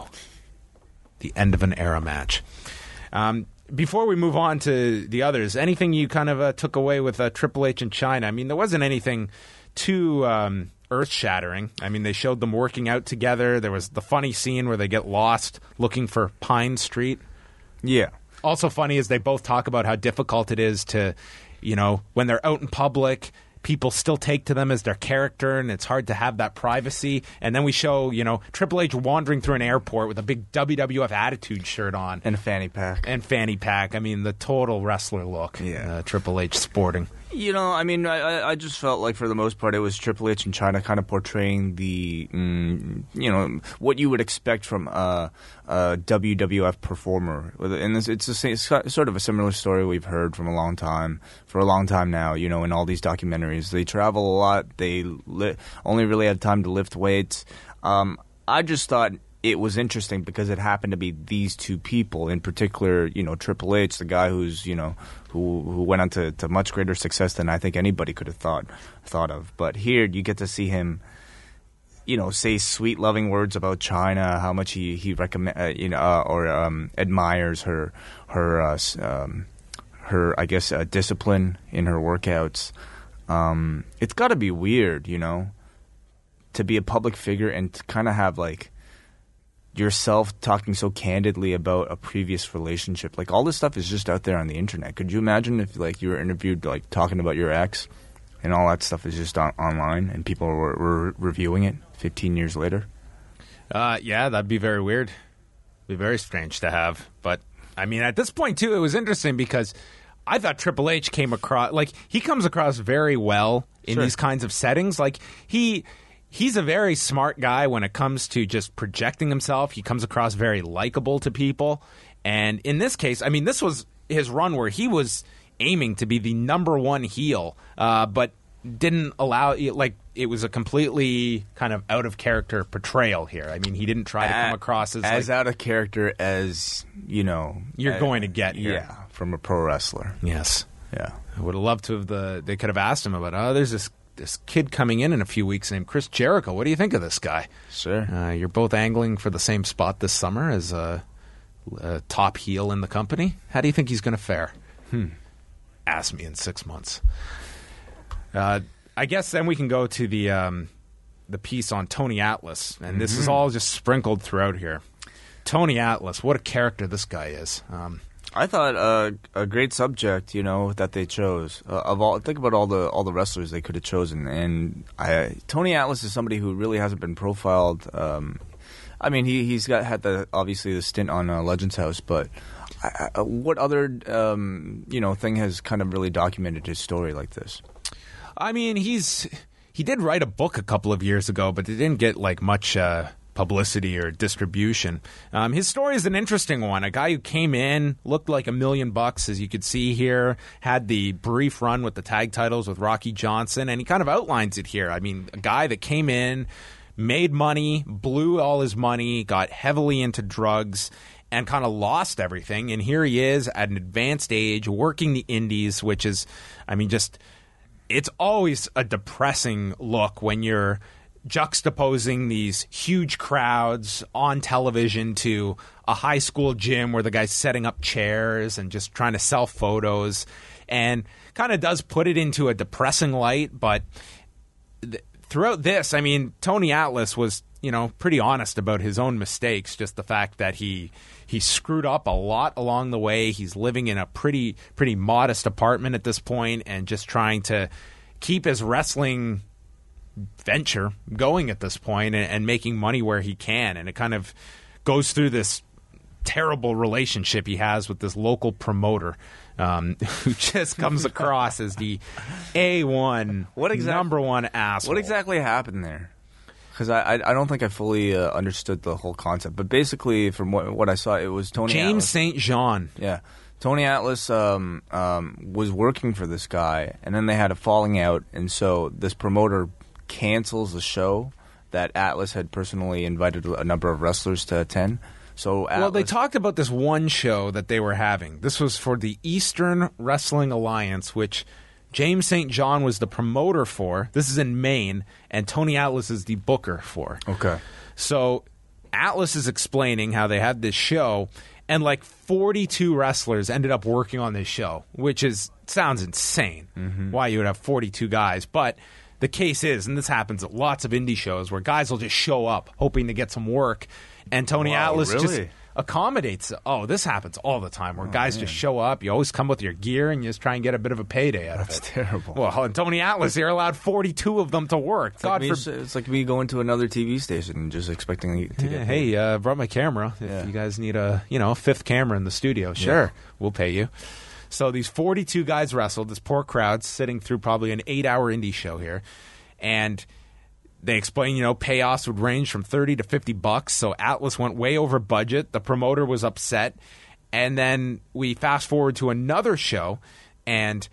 The end of an era match. Um, before we move on to the others, anything you kind of uh, took away with uh, Triple H and China? I mean, there wasn't anything too um, earth-shattering. I mean, they showed them working out together. There was the funny scene where they get lost looking for Pine Street. Yeah. Also funny is they both talk about how difficult it is to, you know, when they're out in public, people still take to them as their character, and it's hard to have that privacy. And then we show, you know, Triple H wandering through an airport with a big W W F Attitude shirt on. And a fanny pack. And fanny pack. I mean, the total wrestler look. Yeah. Uh, Triple H sporting. You know, I mean, I, I- I just felt like for the most part it was Triple H and China kind of portraying the, mm, you know, what you would expect from a, a W W F performer. And it's, it's, the same, it's sort of a similar story we've heard from a long time, for a long time now, you know, in all these documentaries. They travel a lot. They li- only really have time to lift weights. Um, I just thought it was interesting because it happened to be these two people, in particular, you know, Triple H, the guy who's, you know, who who went on to, to much greater success than I think anybody could have thought thought of. But here you get to see him, you know, say sweet, loving words about China, how much he he recommend, uh, you know, uh, or um, admires her her uh, s- um, her I guess uh, discipline in her workouts. Um, it's got to be weird, you know, to be a public figure and to kind of have like yourself talking so candidly about a previous relationship. Like, all this stuff is just out there on the internet. Could you imagine if like you were interviewed like talking about your ex and all that stuff is just on- online and people were, were reviewing it fifteen years later? Uh, yeah, that'd be very weird. Be very strange to have. But, I mean, at this point, too, it was interesting because I thought Triple H came across like he comes across very well in Sure. these kinds of settings. Like he he's a very smart guy when it comes to just projecting himself. He comes across very likable to people. And in this case, I mean, this was his run where he was aiming to be the number one heel, uh, but didn't allow like it was a completely kind of out of character portrayal here. I mean, he didn't try to come across as as like, out of character as you know you're uh, going to get here. Yeah, from a pro wrestler. Yes. Yeah. I would have loved to have the. They could have asked him about. Oh, there's this this kid coming in in a few weeks named Chris Jericho. What do you think of this guy? Sure. Uh, you're both angling for the same spot this summer as a, a top heel in the company. How do you think he's going to fare? Hmm. Ask me in six months. Uh, I guess then we can go to the um, the piece on Tony Atlas, and this Mm-hmm. is all just sprinkled throughout here. Tony Atlas, what a character this guy is. Um, I thought uh, a great subject, you know, that they chose. Uh, of all, think about all the all the wrestlers they could have chosen, and I, Tony Atlas is somebody who really hasn't been profiled. Um, I mean, he he's got had the obviously the stint on uh, Legends House, but I, I, what other um, you know thing has kind of really documented his story like this? I mean, he's he did write a book a couple of years ago, but it didn't get like much uh, publicity or distribution. Um, his story is an interesting one. A guy who came in, looked like a million bucks, as you could see here, had the brief run with the tag titles with Rocky Johnson, and he kind of outlines it here. I mean, a guy that came in, made money, blew all his money, got heavily into drugs, and kind of lost everything. And here he is at an advanced age, working the indies, which is, I mean, just... It's always a depressing look when you're juxtaposing these huge crowds on television to a high school gym where the guy's setting up chairs and just trying to sell photos, and kind of does put it into a depressing light. But th- throughout this, I mean, Tony Atlas was, you know, pretty honest about his own mistakes, just the fact that he he screwed up a lot along the way. He's living in a pretty pretty modest apartment at this point and just trying to keep his wrestling venture going at this point and, and making money where he can. And it kind of goes through this terrible relationship he has with this local promoter um, who just comes across as the A one, What exact- number one asshole. What exactly happened there? Because I, I I don't think I fully uh, understood the whole concept. But basically, from what, what I saw, it was Tony James Atlas. Saint John. Yeah. Tony Atlas um, um, was working for this guy, and then they had a falling out, and so this promoter cancels the show that Atlas had personally invited a number of wrestlers to attend. So Atlas, Well, they talked about this one show that they were having. This was for the Eastern Wrestling Alliance, which James Saint John was the promoter for. This is in Maine, and Tony Atlas is the booker for. Okay. So Atlas is explaining how they had this show, and like forty-two wrestlers ended up working on this show, which is sounds insane. Mm-hmm. Why you would have forty-two guys, but the case is, and this happens at lots of indie shows, where guys will just show up hoping to get some work, and Tony Wow, Atlas just really? accommodates. Oh, this happens all the time, where Oh, guys just show up. You always come with your gear, and you just try and get a bit of a payday out That's of it. terrible. Well, and Tony Atlas here allowed forty-two of them to work. It's God like, me, forbid. it's like me going to another T V station and just expecting to Yeah, get hey, uh, brought my camera. If Yeah. you guys need a you know fifth camera in the studio, sure, we'll pay you. So these forty-two guys wrestled. This poor crowd sitting through probably an eight-hour indie show here, and they explain, you know, payoffs would range from thirty to fifty bucks. So Atlas went way over budget. The promoter was upset, and then we fast forward to another show, and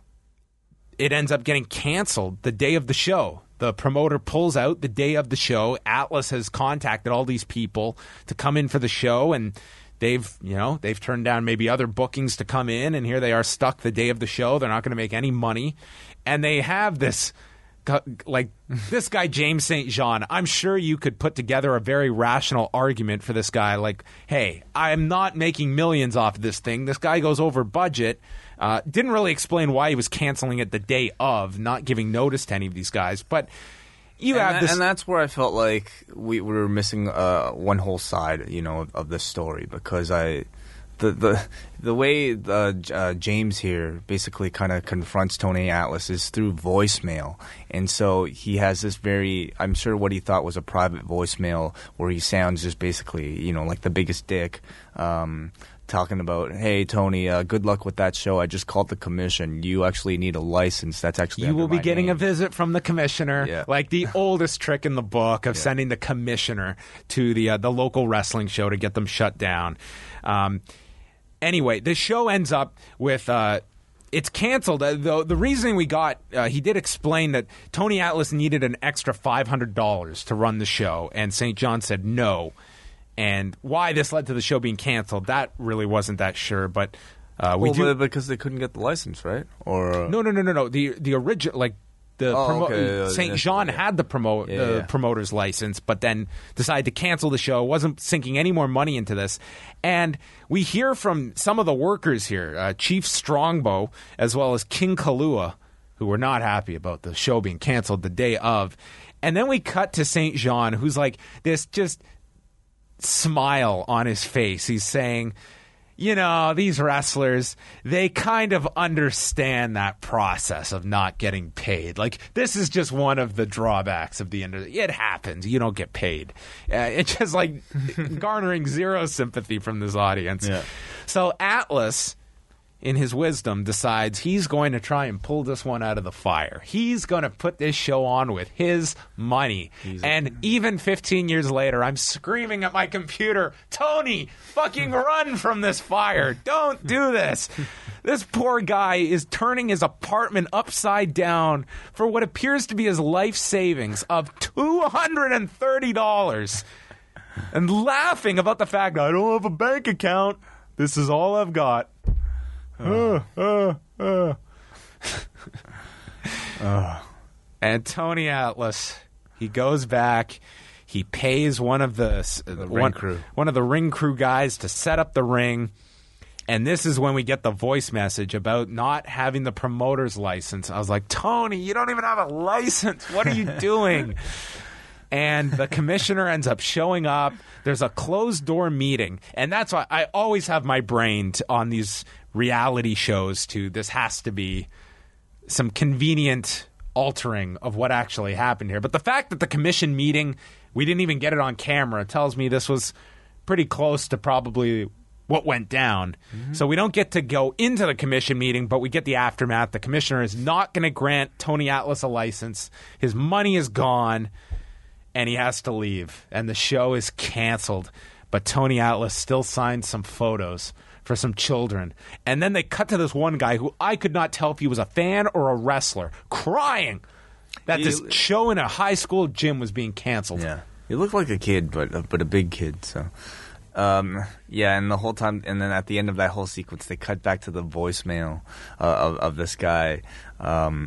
it ends up getting canceled the day of the show. The promoter pulls out the day of the show. Atlas has contacted all these people to come in for the show, and they've, you know, they've turned down maybe other bookings to come in, and here they are stuck the day of the show. They're not going to make any money, and they have this, like, this guy James Saint John. I'm sure you could put together a very rational argument for this guy. Like, hey, I'm not making millions off of this thing. This guy goes over budget. Uh, didn't really explain why he was canceling it the day of, not giving notice to any of these guys. But you and have that, this, and that's where I felt like we, we were missing uh, one whole side, you know, of, of this story, because I, the the the way uh, uh, James here basically kind of confronts Tony Atlas is through voicemail, and so he has this very, I'm sure what he thought was a private voicemail where he sounds just basically, you know, like the biggest dick. Um, talking about, hey, Tony, uh, good luck with that show. I just called the commission. You actually need a license. That's actually You will be getting name. a visit from the commissioner, Yeah. like the oldest trick in the book of Yeah. sending the commissioner to the uh, the local wrestling show to get them shut down. Um, anyway, the show ends up with... Uh, It's canceled. Uh, the, the reasoning we got, uh, he did explain that Tony Atlas needed an extra five hundred dollars to run the show, and Saint John said no. And why this led to the show being canceled, that really wasn't that sure. But uh, we well, do... but because they couldn't get the license, right? Or uh, No, no, no, no, no. The the original, like the Oh, promo- okay, yeah, Saint yeah, Jean yeah. had the promote Yeah, the yeah. promoter's license, but then decided to cancel the show. Wasn't sinking any more money into this, and we hear from some of the workers here, uh, Chief Strongbow as well as King Kalua, who were not happy about the show being canceled the day of, and then we cut to Saint Jean, who's like this just smile on his face. He's saying, you know, these wrestlers, they kind of understand that process of not getting paid. Like, this is just one of the drawbacks of the industry. It happens. You don't get paid. Uh, it's just like garnering zero sympathy from this audience. Yeah. So Atlas, in his wisdom, decides he's going to try and pull this one out of the fire. He's going to put this show on with his money. And even fifteen years later, I'm screaming at my computer, Tony, fucking run from this fire. Don't do this. This poor guy is turning his apartment upside down for what appears to be his life savings of two hundred thirty dollars and laughing about the fact I don't have a bank account. This is all I've got. Uh, uh, uh. And Tony Atlas, he goes back. He pays one of the, The one, ring crew. one of the ring crew guys to set up the ring. And this is when we get the voice message about not having the promoter's license. I was like, Tony, you don't even have a license. What are you doing? And the commissioner ends up showing up. There's a closed-door meeting. And that's why I always have my brain t- on these reality shows to this has to be some convenient altering of what actually happened here. But the fact that the commission meeting, we didn't even get it on camera, tells me this was pretty close to probably what went down. Mm-hmm. So we don't get to go into the commission meeting, but we get the aftermath. The commissioner is not going to grant Tony Atlas a license. His money is gone. And he has to leave. And the show is canceled. But Tony Atlas still signed some photos for some children. And then they cut to this one guy who I could not tell if he was a fan or a wrestler, crying that He- this show in a high school gym was being canceled. Yeah, he looked like a kid, but uh, but a big kid. So, um, yeah, and the whole time, and then at the end of that whole sequence, they cut back to the voicemail uh, of of this guy, um,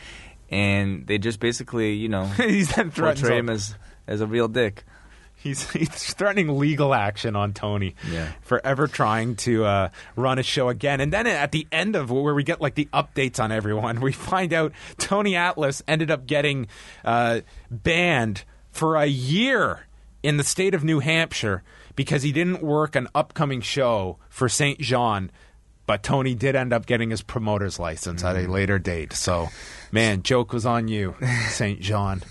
and they just basically, you know, He's then threatens portray him. him as as a real dick. He's, he's threatening legal action on Tony Yeah. for ever trying to uh, run a show again. And then at the end of where we get like the updates on everyone, we find out Tony Atlas ended up getting uh, banned for a year in the state of New Hampshire because he didn't work an upcoming show for Saint Jean. But Tony did end up getting his promoter's license at a later date. So, man, joke was on you, Saint Jean.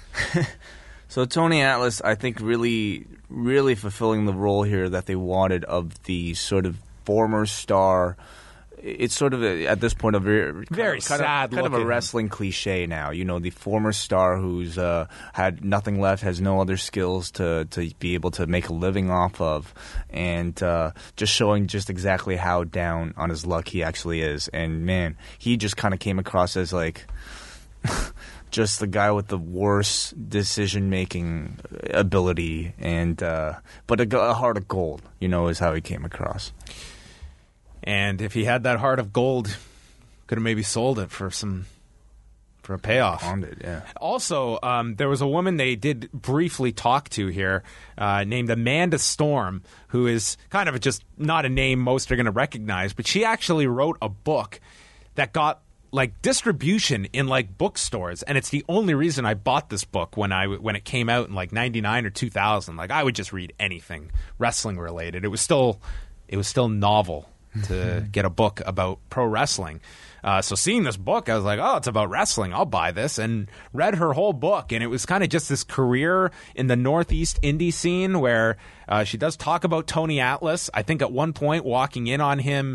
So Tony Atlas, I think, really, really fulfilling the role here that they wanted of the sort of former star. It's sort of a, at this point a very, kind Very of, kind sad of, kind of a looking. wrestling cliche now. You know, the former star who's uh, had nothing left, has no other skills to to be able to make a living off of, and uh, just showing just exactly how down on his luck he actually is. And man, he just kind of came across as like. Just the guy with the worst decision-making ability, and uh, but a, a heart of gold, you know, is how he came across. And if he had that heart of gold, could have maybe sold it for some for a payoff. Found it, yeah. Also, um, there was a woman they did briefly talk to here uh, named Amanda Storm, who is kind of just not a name most are going to recognize, but she actually wrote a book that got like distribution in like bookstores, and it's the only reason I bought this book when I when it came out in like ninety-nine or two thousand. Like I would just read anything wrestling related. It was still it was still novel to get a book about pro wrestling. Uh, so seeing this book, I was like, oh, it's about wrestling. I'll buy this. And read her whole book. And it was kind of just this career in the Northeast indie scene where uh, she does talk about Tony Atlas. I think at one point walking in on him,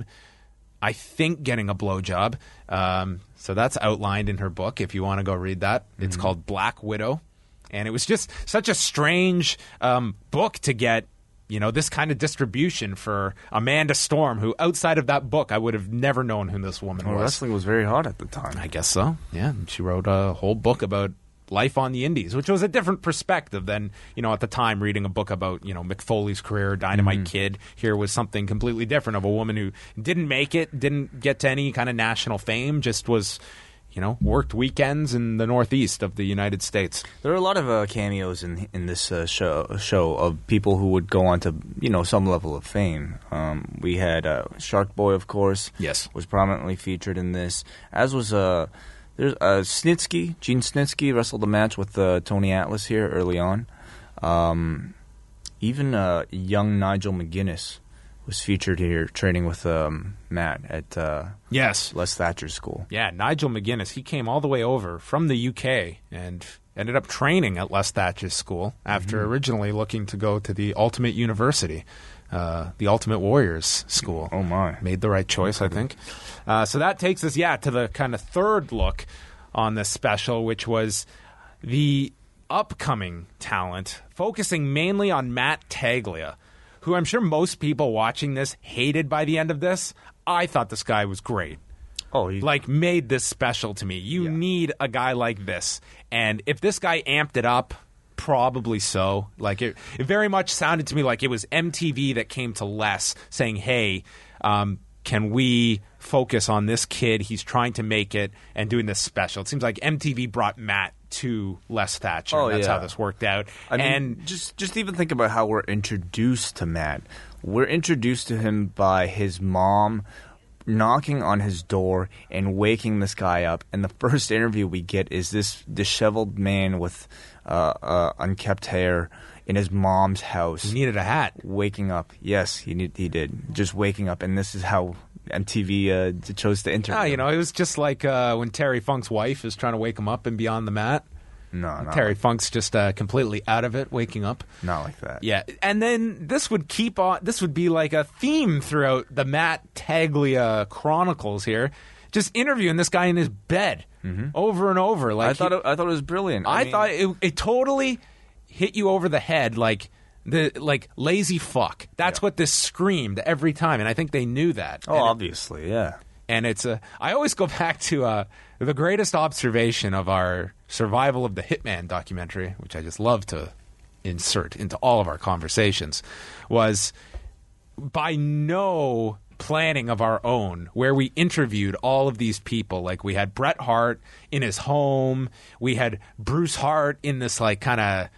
I think getting a blowjob. Um, so that's outlined in her book if you want to go read that. Mm-hmm. It's called Black Widow. And it was just such a strange um, book to get. You know, this kind of distribution for Amanda Storm, who outside of that book, I would have never known who this woman well, was. Wrestling was very hot at the time. I guess so, yeah. And she wrote a whole book about life on the indies, which was a different perspective than, you know, at the time reading a book about, you know, Mick Foley's career, Dynamite mm-hmm. Kid. Here was something completely different of a woman who didn't make it, didn't get to any kind of national fame, just was... You know, worked weekends in the Northeast of the United States. There are a lot of uh, cameos in in this uh, show show of people who would go on to, you know, some level of fame. Um, we had uh, Shark Boy, of course. Yes, was prominently featured in this. As was uh, there's uh, Snitsky, Gene Snitsky wrestled a match with uh, Tony Atlas here early on. Um, even uh, young Nigel McGuinness was featured here training with um, Matt at uh, yes Les Thatcher's school. Yeah, Nigel McGuinness. He came all the way over from the U K and ended up training at Les Thatcher's school after mm-hmm. originally looking to go to the Ultimate University, uh, the Ultimate Warriors school. Oh, my. Made the right choice, I think. Uh, so that takes us, yeah, to the kind of third look on this special, which was the upcoming talent, focusing mainly on Matt Taglia, who I'm sure most people watching this hated by the end of this. I thought this guy was great. Oh, he... like made this special to me. You yeah. need a guy like this. And if this guy amped it up, probably so. Like it, it very much sounded to me like it was M T V that came to Les saying, hey, um, can we focus on this kid? He's trying to make it and doing this special. It seems like M T V brought Matt to Les Thatcher. Oh, That's yeah. how this worked out. I mean, and just just even think about how we're introduced to Matt. We're introduced to him by his mom knocking on his door and waking this guy up. And the first interview we get is this disheveled man with uh, uh, unkept hair in his mom's house. He needed a hat. Waking up. Yes, he need, he did. Just waking up. And this is how M T V uh, chose to interview. Ah, you know, it was just like uh, when Terry Funk's wife is trying to wake him up and be on the mat. No, no. Terry Funk's just uh, completely out of it, waking up. Not like that. Yeah, and then this would keep on. This would be like a theme throughout the Matt Taglia Chronicles here, just interviewing this guy in his bed mm-hmm. over and over. Like I thought, he, it, I thought it was brilliant. I, I mean, thought it, it totally hit you over the head, like the like lazy fuck. That's yeah. what this screamed every time, and I think they knew that. Oh, and obviously, it, yeah. And it's a. I always go back to uh, the greatest observation of our Survival of the Hitman documentary, which I just love to insert into all of our conversations, was by no planning of our own, where we interviewed all of these people. Like we had Bret Hart in his home, we had Bruce Hart in this like kind of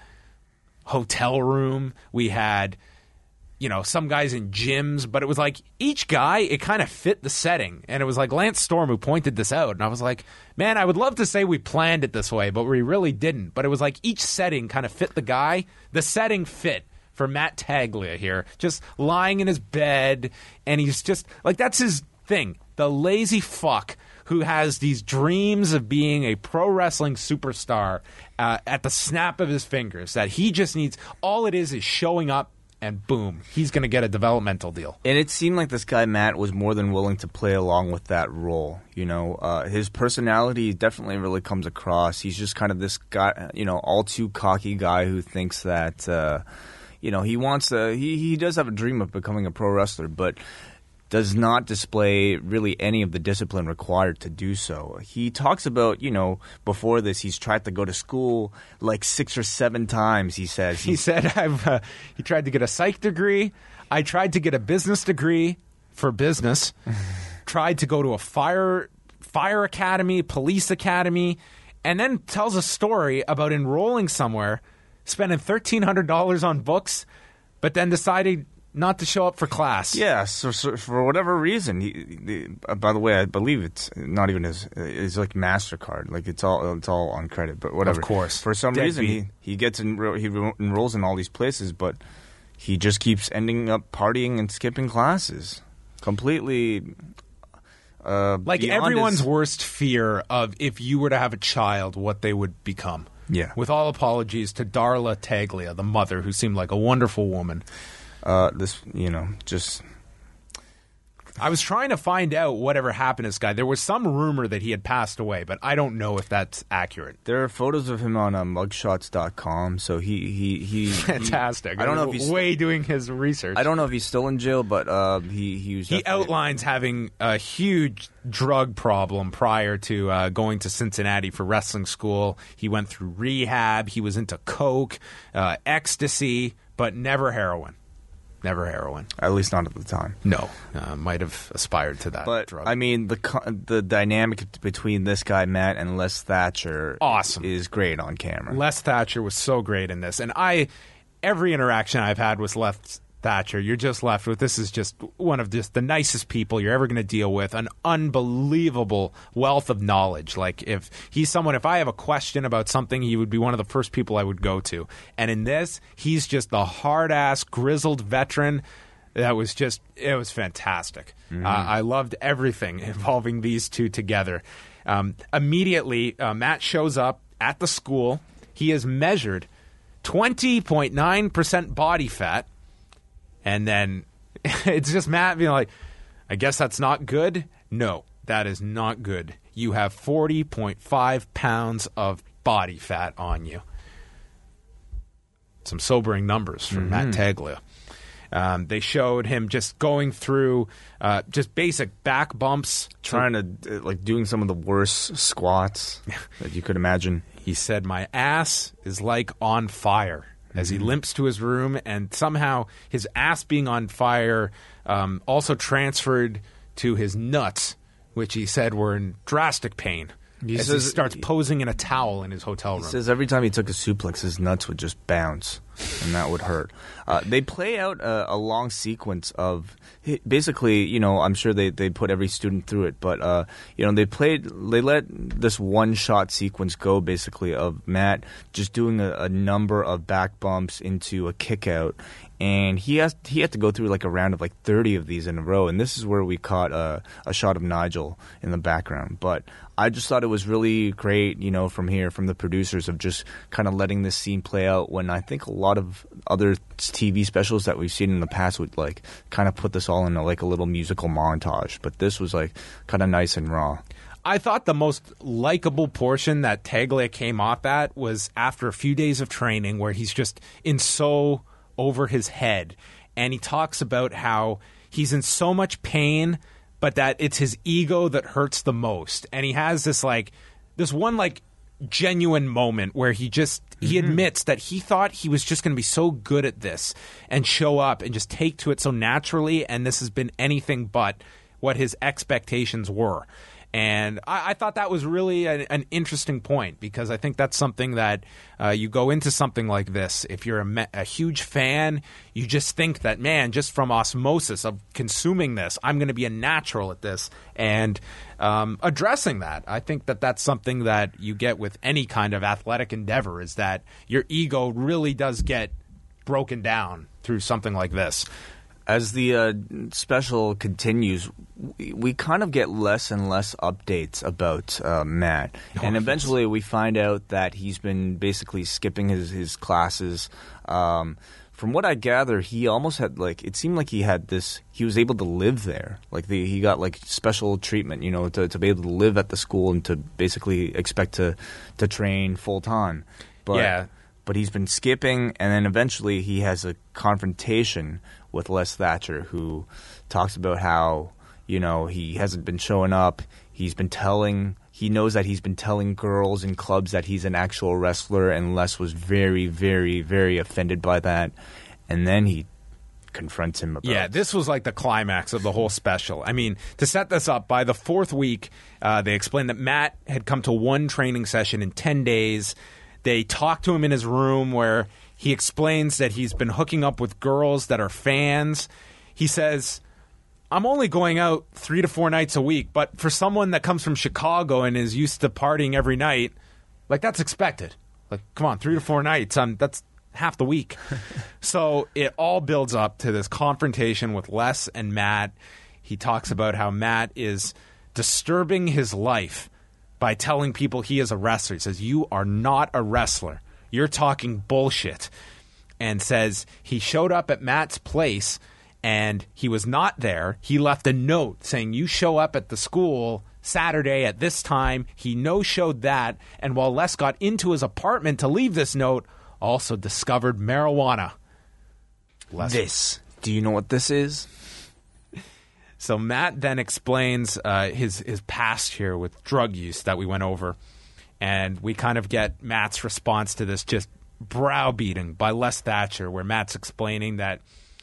hotel room, we had, you know, some guys in gyms, but it was like each guy, it kind of fit the setting. And it was like Lance Storm who pointed this out. And I was like, man, I would love to say we planned it this way, but we really didn't. But it was like each setting kind of fit the guy. The setting fit for Matt Taglia here, just lying in his bed. And he's just like, that's his thing. The lazy fuck who has these dreams of being a pro wrestling superstar uh, at the snap of his fingers, that he just needs, all it is is showing up, and boom, he's going to get a developmental deal. And it seemed like this guy, Matt, was more than willing to play along with that role. You know, uh, his personality definitely really comes across. He's just kind of this guy, you know, all too cocky guy who thinks that, uh, you know, he wants to, he, he does have a dream of becoming a pro wrestler, but does not display really any of the discipline required to do so. He talks about, you know, before this, he's tried to go to school like six or seven times, he says. He said I've, uh, he tried to get a psych degree. I tried to get a business degree for business. Tried to go to a fire fire academy, police academy, and then tells a story about enrolling somewhere, spending thirteen hundred dollars on books, but then deciding not to show up for class. Yeah, so, so for whatever reason, he, the, uh, by the way, I believe it's not even his, it's like MasterCard, like it's all it's all on credit, but whatever. Of course. For some Dead reason, beat. he, he gets enro- he enrolls in all these places, but he just keeps ending up partying and skipping classes. completely. Uh, Like beyond everyone's his- worst fear of if you were to have a child, what they would become. Yeah. With all apologies to Darla Taglia, the mother, who seemed like a wonderful woman. Uh, this, you know, just. I was trying to find out whatever happened to this guy. There was some rumor that he had passed away, but I don't know if that's accurate. There are photos of him on uh, mugshots dot com. So he he he. Fantastic. He, I don't know if he's way doing his research. I don't know if he's still in jail, but uh, he he was. He definitely- outlines having a huge drug problem prior to uh, going to Cincinnati for wrestling school. He went through rehab. He was into coke, uh, ecstasy, but never heroin. Never heroin. At least not at the time. No, uh, might have aspired to that But drug. I mean, the co- the dynamic between this guy Matt and Les Thatcher, Awesome. is great on camera. Les Thatcher was so great in this, and I, every interaction I've had with Les Thatcher, you're just left with this is just one of just the nicest people you're ever going to deal with. An unbelievable wealth of knowledge. Like if he's someone, if I have a question about something, he would be one of the first people I would go to. And in this, he's just the hard ass grizzled veteran. That was just, it was fantastic. Mm-hmm. Uh, I loved everything involving these two together. Um, immediately, uh, Matt shows up at the school. He is measured twenty point nine percent body fat. And then it's just Matt being like, I guess that's not good. No, that is not good. You have forty point five pounds of body fat on you. Some sobering numbers from Matt Taglia. Um, they showed him just going through uh, just basic back bumps. Trying to uh, like doing some of the worst squats that you could imagine. He said, my ass is like on fire. As he limps to his room, and somehow his ass being on fire um, also transferred to his nuts, which he said were in drastic pain. He as says- he starts posing in a towel in his hotel room. He says every time he took a suplex, his nuts would just bounce, and that would hurt. Uh, they play out a, a long sequence of basically, you know, I'm sure they, they put every student through it, but uh, you know, they played, they let this one shot sequence go basically of Matt just doing a, a number of back bumps into a kick out. And he has he had to go through like a round of like thirty of these in a row, and this is where we caught a, a shot of Nigel in the background. But I just thought it was really great, you know, from here, from the producers, of just kind of letting this scene play out when I think a lot of other T V specials that we've seen in the past would like kind of put this all in a, like a little musical montage. But this was like kind of nice and raw. I thought the most likable portion that Taglia came off at was after a few days of training where he's just in so over his head, and he talks about how he's in so much pain, but that it's his ego that hurts the most. And he has this like this one like genuine moment where he just he admits that he thought he was just going to be so good at this and show up and just take to it so naturally, and this has been anything but what his expectations were. And I, I thought that was really a, an interesting point, because I think that's something that uh, you go into something like this. If you're a, me- a huge fan, you just think that, man, just from osmosis of consuming this, I'm going to be a natural at this. And um, addressing that, I think that that's something that you get with any kind of athletic endeavor, is that your ego really does get broken down through something like this. As the uh, special continues, we, we kind of get less and less updates about uh, Matt. Oh, and yes. eventually we find out that he's been basically skipping his, his classes. Um, from what I gather, he almost had, like, it seemed like he had this, he was able to live there. Like, the, he got, like, special treatment, you know, to, to be able to live at the school and to basically expect to, to train full time. But, Yeah. But he's been skipping, and then eventually he has a confrontation with Les Thatcher, who talks about how, you know, he hasn't been showing up. He's been telling, he knows that he's been telling girls in clubs that he's an actual wrestler, and Les was very, very, very offended by that. And then he confronts him about Yeah, this was like the climax of the whole special. I mean, to set this up, by the fourth week, uh, they explained that Matt had come to one training session in ten days. They talked to him in his room where he explains that he's been hooking up with girls that are fans. He says, I'm only going out three to four nights a week, but for someone that comes from Chicago and is used to partying every night, like, that's expected. Like, come on, three to four nights, um, that's half the week. So it all builds up to this confrontation with Les and Matt. he talks about how Matt is disturbing his life by telling people he is a wrestler. He says, you are not a wrestler. You're talking bullshit. And says he showed up at Matt's place and he was not there. He left a note saying, you show up at the school Saturday at this time. He no-showed that. And while Les got into his apartment to leave this note, also discovered marijuana. Les- This. Do you know what this is? So Matt then explains uh, his his past here with drug use that we went over, and we kind of get Matt's response to this just browbeating by Les Thatcher, where Matt's explaining that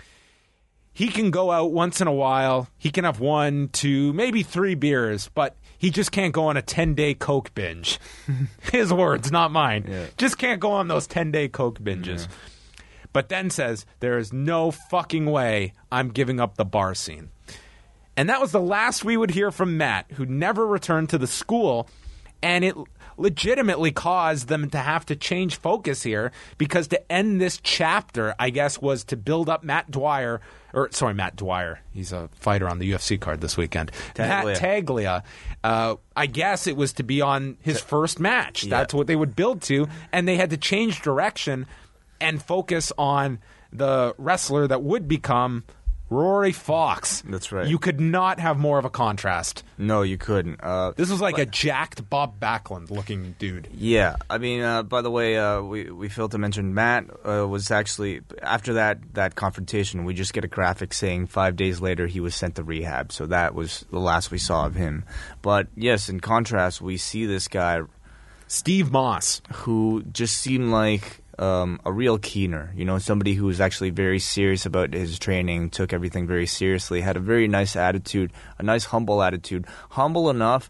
he can go out once in a while, he can have one, two, maybe three beers, but he just can't go on a ten-day Coke binge. His words, not mine. Yeah. Just can't go on those ten-day Coke binges. Yeah. But then says, there is no fucking way I'm giving up the bar scene. And that was the last we would hear from Matt, who never returned to the school, and it legitimately caused them to have to change focus here, because to end this chapter, I guess, was to build up Matt Dwyer, or sorry, Matt Dwyer. He's a fighter on the U F C card this weekend. Taglia. Matt Taglia. Uh, I guess it was to be on his first match. Yeah. That's what they would build to, and they had to change direction and focus on the wrestler that would become Rory Fox. That's right. You could not have more of a contrast. No, you couldn't. Uh, This was like but- a jacked Bob Backlund looking dude. Yeah, I mean, uh, by the way, uh, we we failed to mention Matt uh, was actually after that that confrontation. We just get a graphic saying five days later he was sent to rehab. So that was the last we saw of him. But yes, in contrast, we see this guy Steve Moss, who just seemed like um, a real keener. You know, somebody who was actually very serious about his training, took everything very seriously, had a very nice attitude, a nice humble attitude, humble enough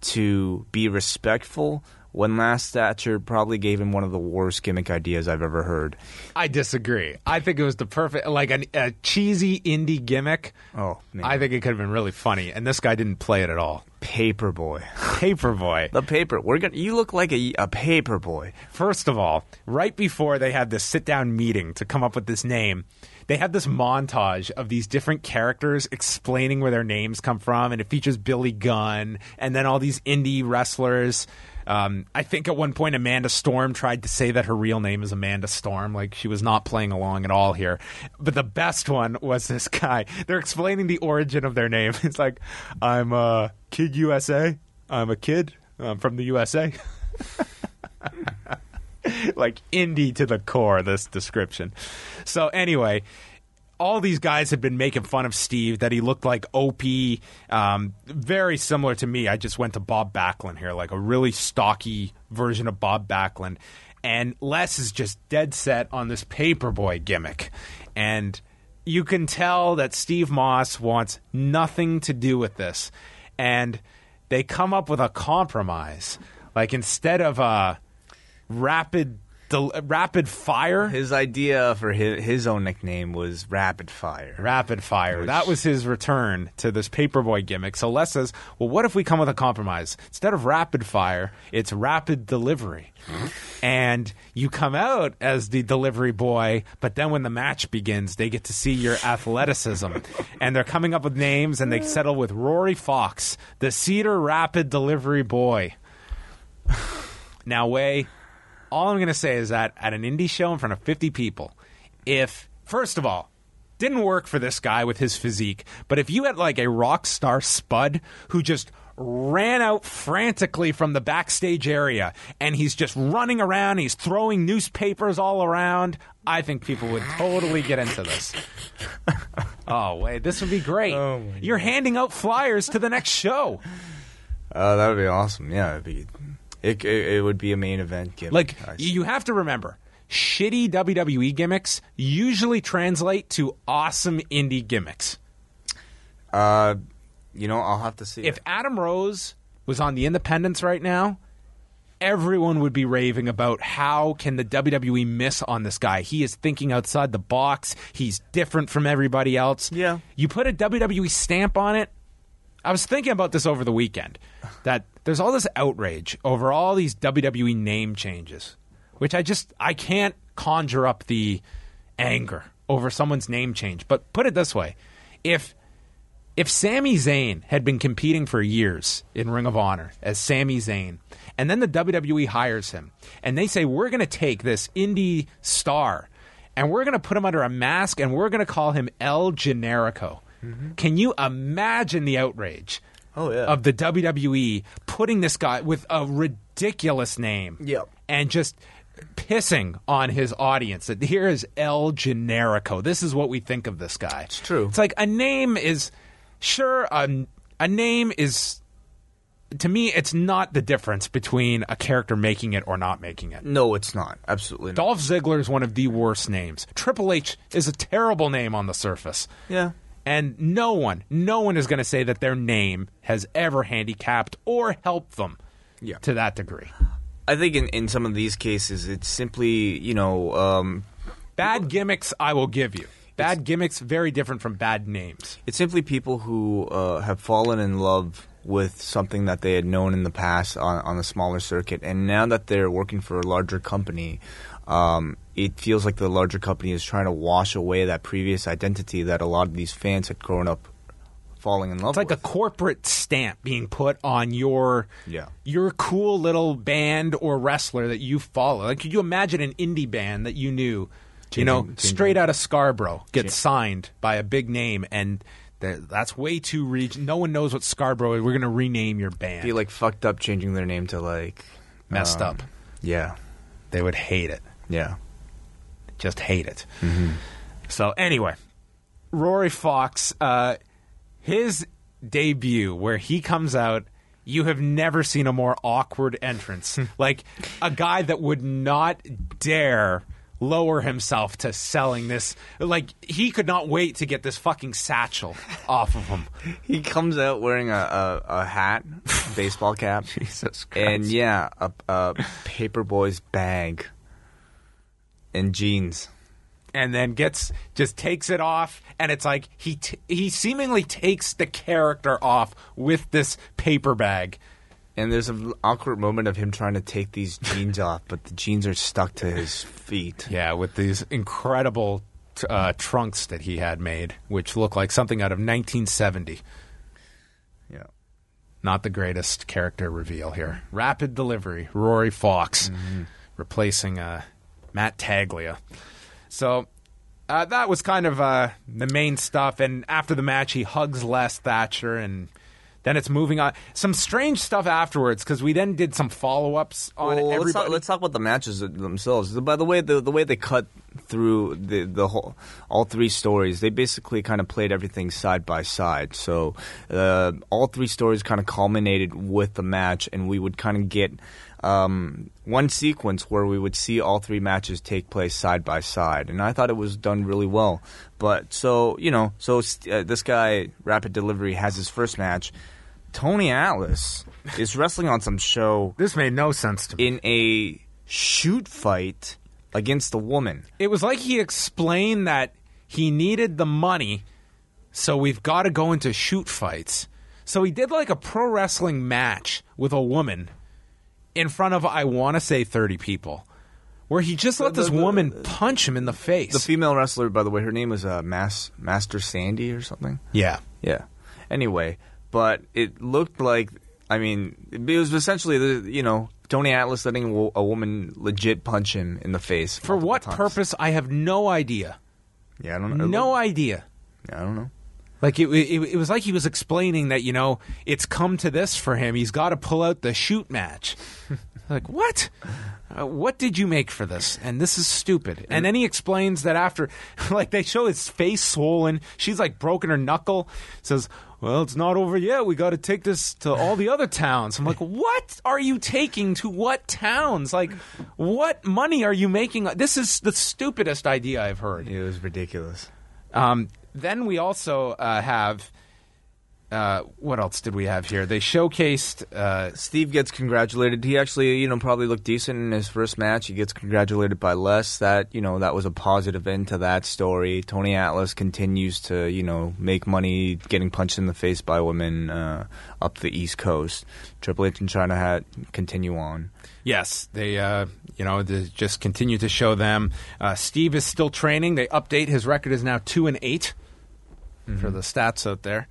to be respectful when Les Thatcher probably gave him one of the worst gimmick ideas I've ever heard. I disagree. I think it was the perfect, like a, a cheesy indie gimmick. Oh, man. I think it could have been really funny, and this guy didn't play it at all. Paperboy. Paperboy. The paper. We're gonna. You look like a, a paperboy. First of all, right before they had this sit-down meeting to come up with this name, they had this montage of these different characters explaining where their names come from, and it features Billy Gunn, and then all these indie wrestlers. Um, I think at one point Amanda Storm tried to say that her real name is Amanda Storm, like she was not playing along at all here. But the best one was this guy. They're explaining the origin of their name. It's like, I'm uh, Kid U S A. I'm a kid. I'm from the U S A. Like indie to the core, this description. So anyway, all these guys had been making fun of Steve, that he looked like O P, um, very similar to me. I just went to Bob Backlund here, like a really stocky version of Bob Backlund. And Les is just dead set on this Paperboy gimmick. And you can tell that Steve Moss wants nothing to do with this. And they come up with a compromise. Like instead of a rapid... The rapid fire. His idea for his, his own nickname was Rapid Fire. Rapid Fire. Which- That was his return to this Paperboy gimmick. So Les says, well, what if we come with a compromise? Instead of Rapid Fire, it's Rapid Delivery. And you come out as the delivery boy, but then when the match begins, they get to see your athleticism. And they're coming up with names, and they settle with Rory Fox, the Cedar Rapid Delivery Boy. Now, Way... all I'm going to say is that at an indie show in front of fifty people, if, first of all, didn't work for this guy with his physique, but if you had like a rock star spud who just ran out frantically from the backstage area and he's just running around, he's throwing newspapers all around, I think people would totally get into this. Oh, wait, this would be great. Oh my You're God. handing out flyers to the next show. Uh, that would be awesome. Yeah, it'd be, it, it, it would be a main event gimmick. Like, I see. you have to remember, shitty W W E gimmicks usually translate to awesome indie gimmicks. Uh, you know, I'll have to see. If it. Adam Rose was on the Independents right now, everyone would be raving about how can the W W E miss on this guy. He is thinking outside the box. He's different from everybody else. Yeah. You put a W W E stamp on it. I was thinking about this over the weekend, that there's all this outrage over all these W W E name changes, which I just, I can't conjure up the anger over someone's name change. But put it this way, if if Sami Zayn had been competing for years in Ring of Honor as Sami Zayn, and then the W W E hires him, and they say, we're going to take this indie star, and we're going to put him under a mask, and we're going to call him El Generico. Mm-hmm. Can you imagine the outrage Oh, yeah. of the W W E putting this guy with a ridiculous name Yep. and just pissing on his audience that here is El Generico. This is what we think of this guy. It's true. It's like a name is, sure, a, a name is, to me, it's not the difference between a character making it or not making it. No, it's not. Absolutely not. Dolph Ziggler is one of the worst names. Triple H is a terrible name on the surface. Yeah. And no one, no one is going to say that their name has ever handicapped or helped them Yeah. to that degree. I think in, in some of these cases, it's simply, you know... Um, Bad gimmicks, I will give you. Bad gimmicks, very different from bad names. It's simply people who uh, have fallen in love with something that they had known in the past on, on a smaller circuit, and now that they're working for a larger company, um, it feels like the larger company is trying to wash away that previous identity that a lot of these fans had grown up falling in love It's like with. a corporate stamp being put on your Yeah. your cool little band or wrestler that you follow. Like, could you imagine an indie band that you knew, you know, Changing- straight out of Scarborough, gets Change- signed by a big name, and th- that's way too reg- no one knows what Scarborough is. We're going to rename your band. Be like fucked up changing their name to like... Messed um, up. Yeah. They would hate it. Yeah. Just hate it. So anyway, Rory Fox, uh, his debut where he comes out, you have never seen a more awkward entrance. Like a guy that would not dare lower himself to selling this. Like he could not wait to get this fucking satchel off of him. He comes out wearing a, a, a hat, baseball cap. Jesus Christ. And yeah, a, a Paperboy's bag and jeans. And then gets just takes it off, and it's like he t- he seemingly takes the character off with this paper bag. And there's an awkward moment of him trying to take these jeans off, but the jeans are stuck to his feet. Yeah, with these incredible t- uh, trunks that he had made, which look like something out of nineteen seventy. Yeah. Not the greatest character reveal here. Rapid delivery, Rory Fox, replacing uh, Matt Taglia. So uh, that was kind of uh, the main stuff. And after the match, he hugs Les Thatcher, and then it's moving on. Some strange stuff afterwards, because we then did some follow-ups on Well, let's, everybody. talk, let's talk about the matches themselves. By the way, the the way they cut through the the whole all three stories, they basically kind of played everything side by side. So uh, all three stories kind of culminated with the match, and we would kind of get um, one sequence where we would see all three matches take place side by side, and I thought it was done really well. But so you know, so uh, this guy Rapid Delivery has his first match. Tony Atlas is wrestling on some show This made no sense to me. in a shoot fight against a woman. It was like he explained that he needed the money, so we've got to go into shoot fights. So he did like a pro wrestling match with a woman in front of, I want to say, thirty people, where he just let The- this the- woman punch him in the face. The female wrestler, by the way, her name was uh, Mas- Master Sandy or something. yeah. Yeah. Anyway, but it looked like, I mean, it was essentially, the you know, Tony Atlas letting a, wo- a woman legit punch him in the face. For multiple what times. purpose, I have no idea. Yeah, I don't know. No idea. Yeah, I don't know. Like, it, it, it was like he was explaining that, you know, it's come to this for him. He's got to pull out the shoot match. Like, what? Uh, what did you make for this? And this is stupid. And then he explains that after, like, they show his face swollen. She's, like, broken her knuckle. Says, well, it's not over yet. We got to take this to all the other towns. I'm like, what are you taking to what towns? Like, what money are you making? This is the stupidest idea I've heard. It was ridiculous. Um, then we also uh, have, uh, what else did we have here? They showcased, uh, Steve gets congratulated. He actually, you know, probably looked decent in his first match. He gets congratulated by Les. That, you know, that was a positive end to that story. Tony Atlas continues to, you know, make money getting punched in the face by women uh, up the East Coast. Triple H and China Hat continue on. yes, they, uh, you know, they just continue to show them. Uh, Steve is still training. They update. His record is now two and eight for the stats out there.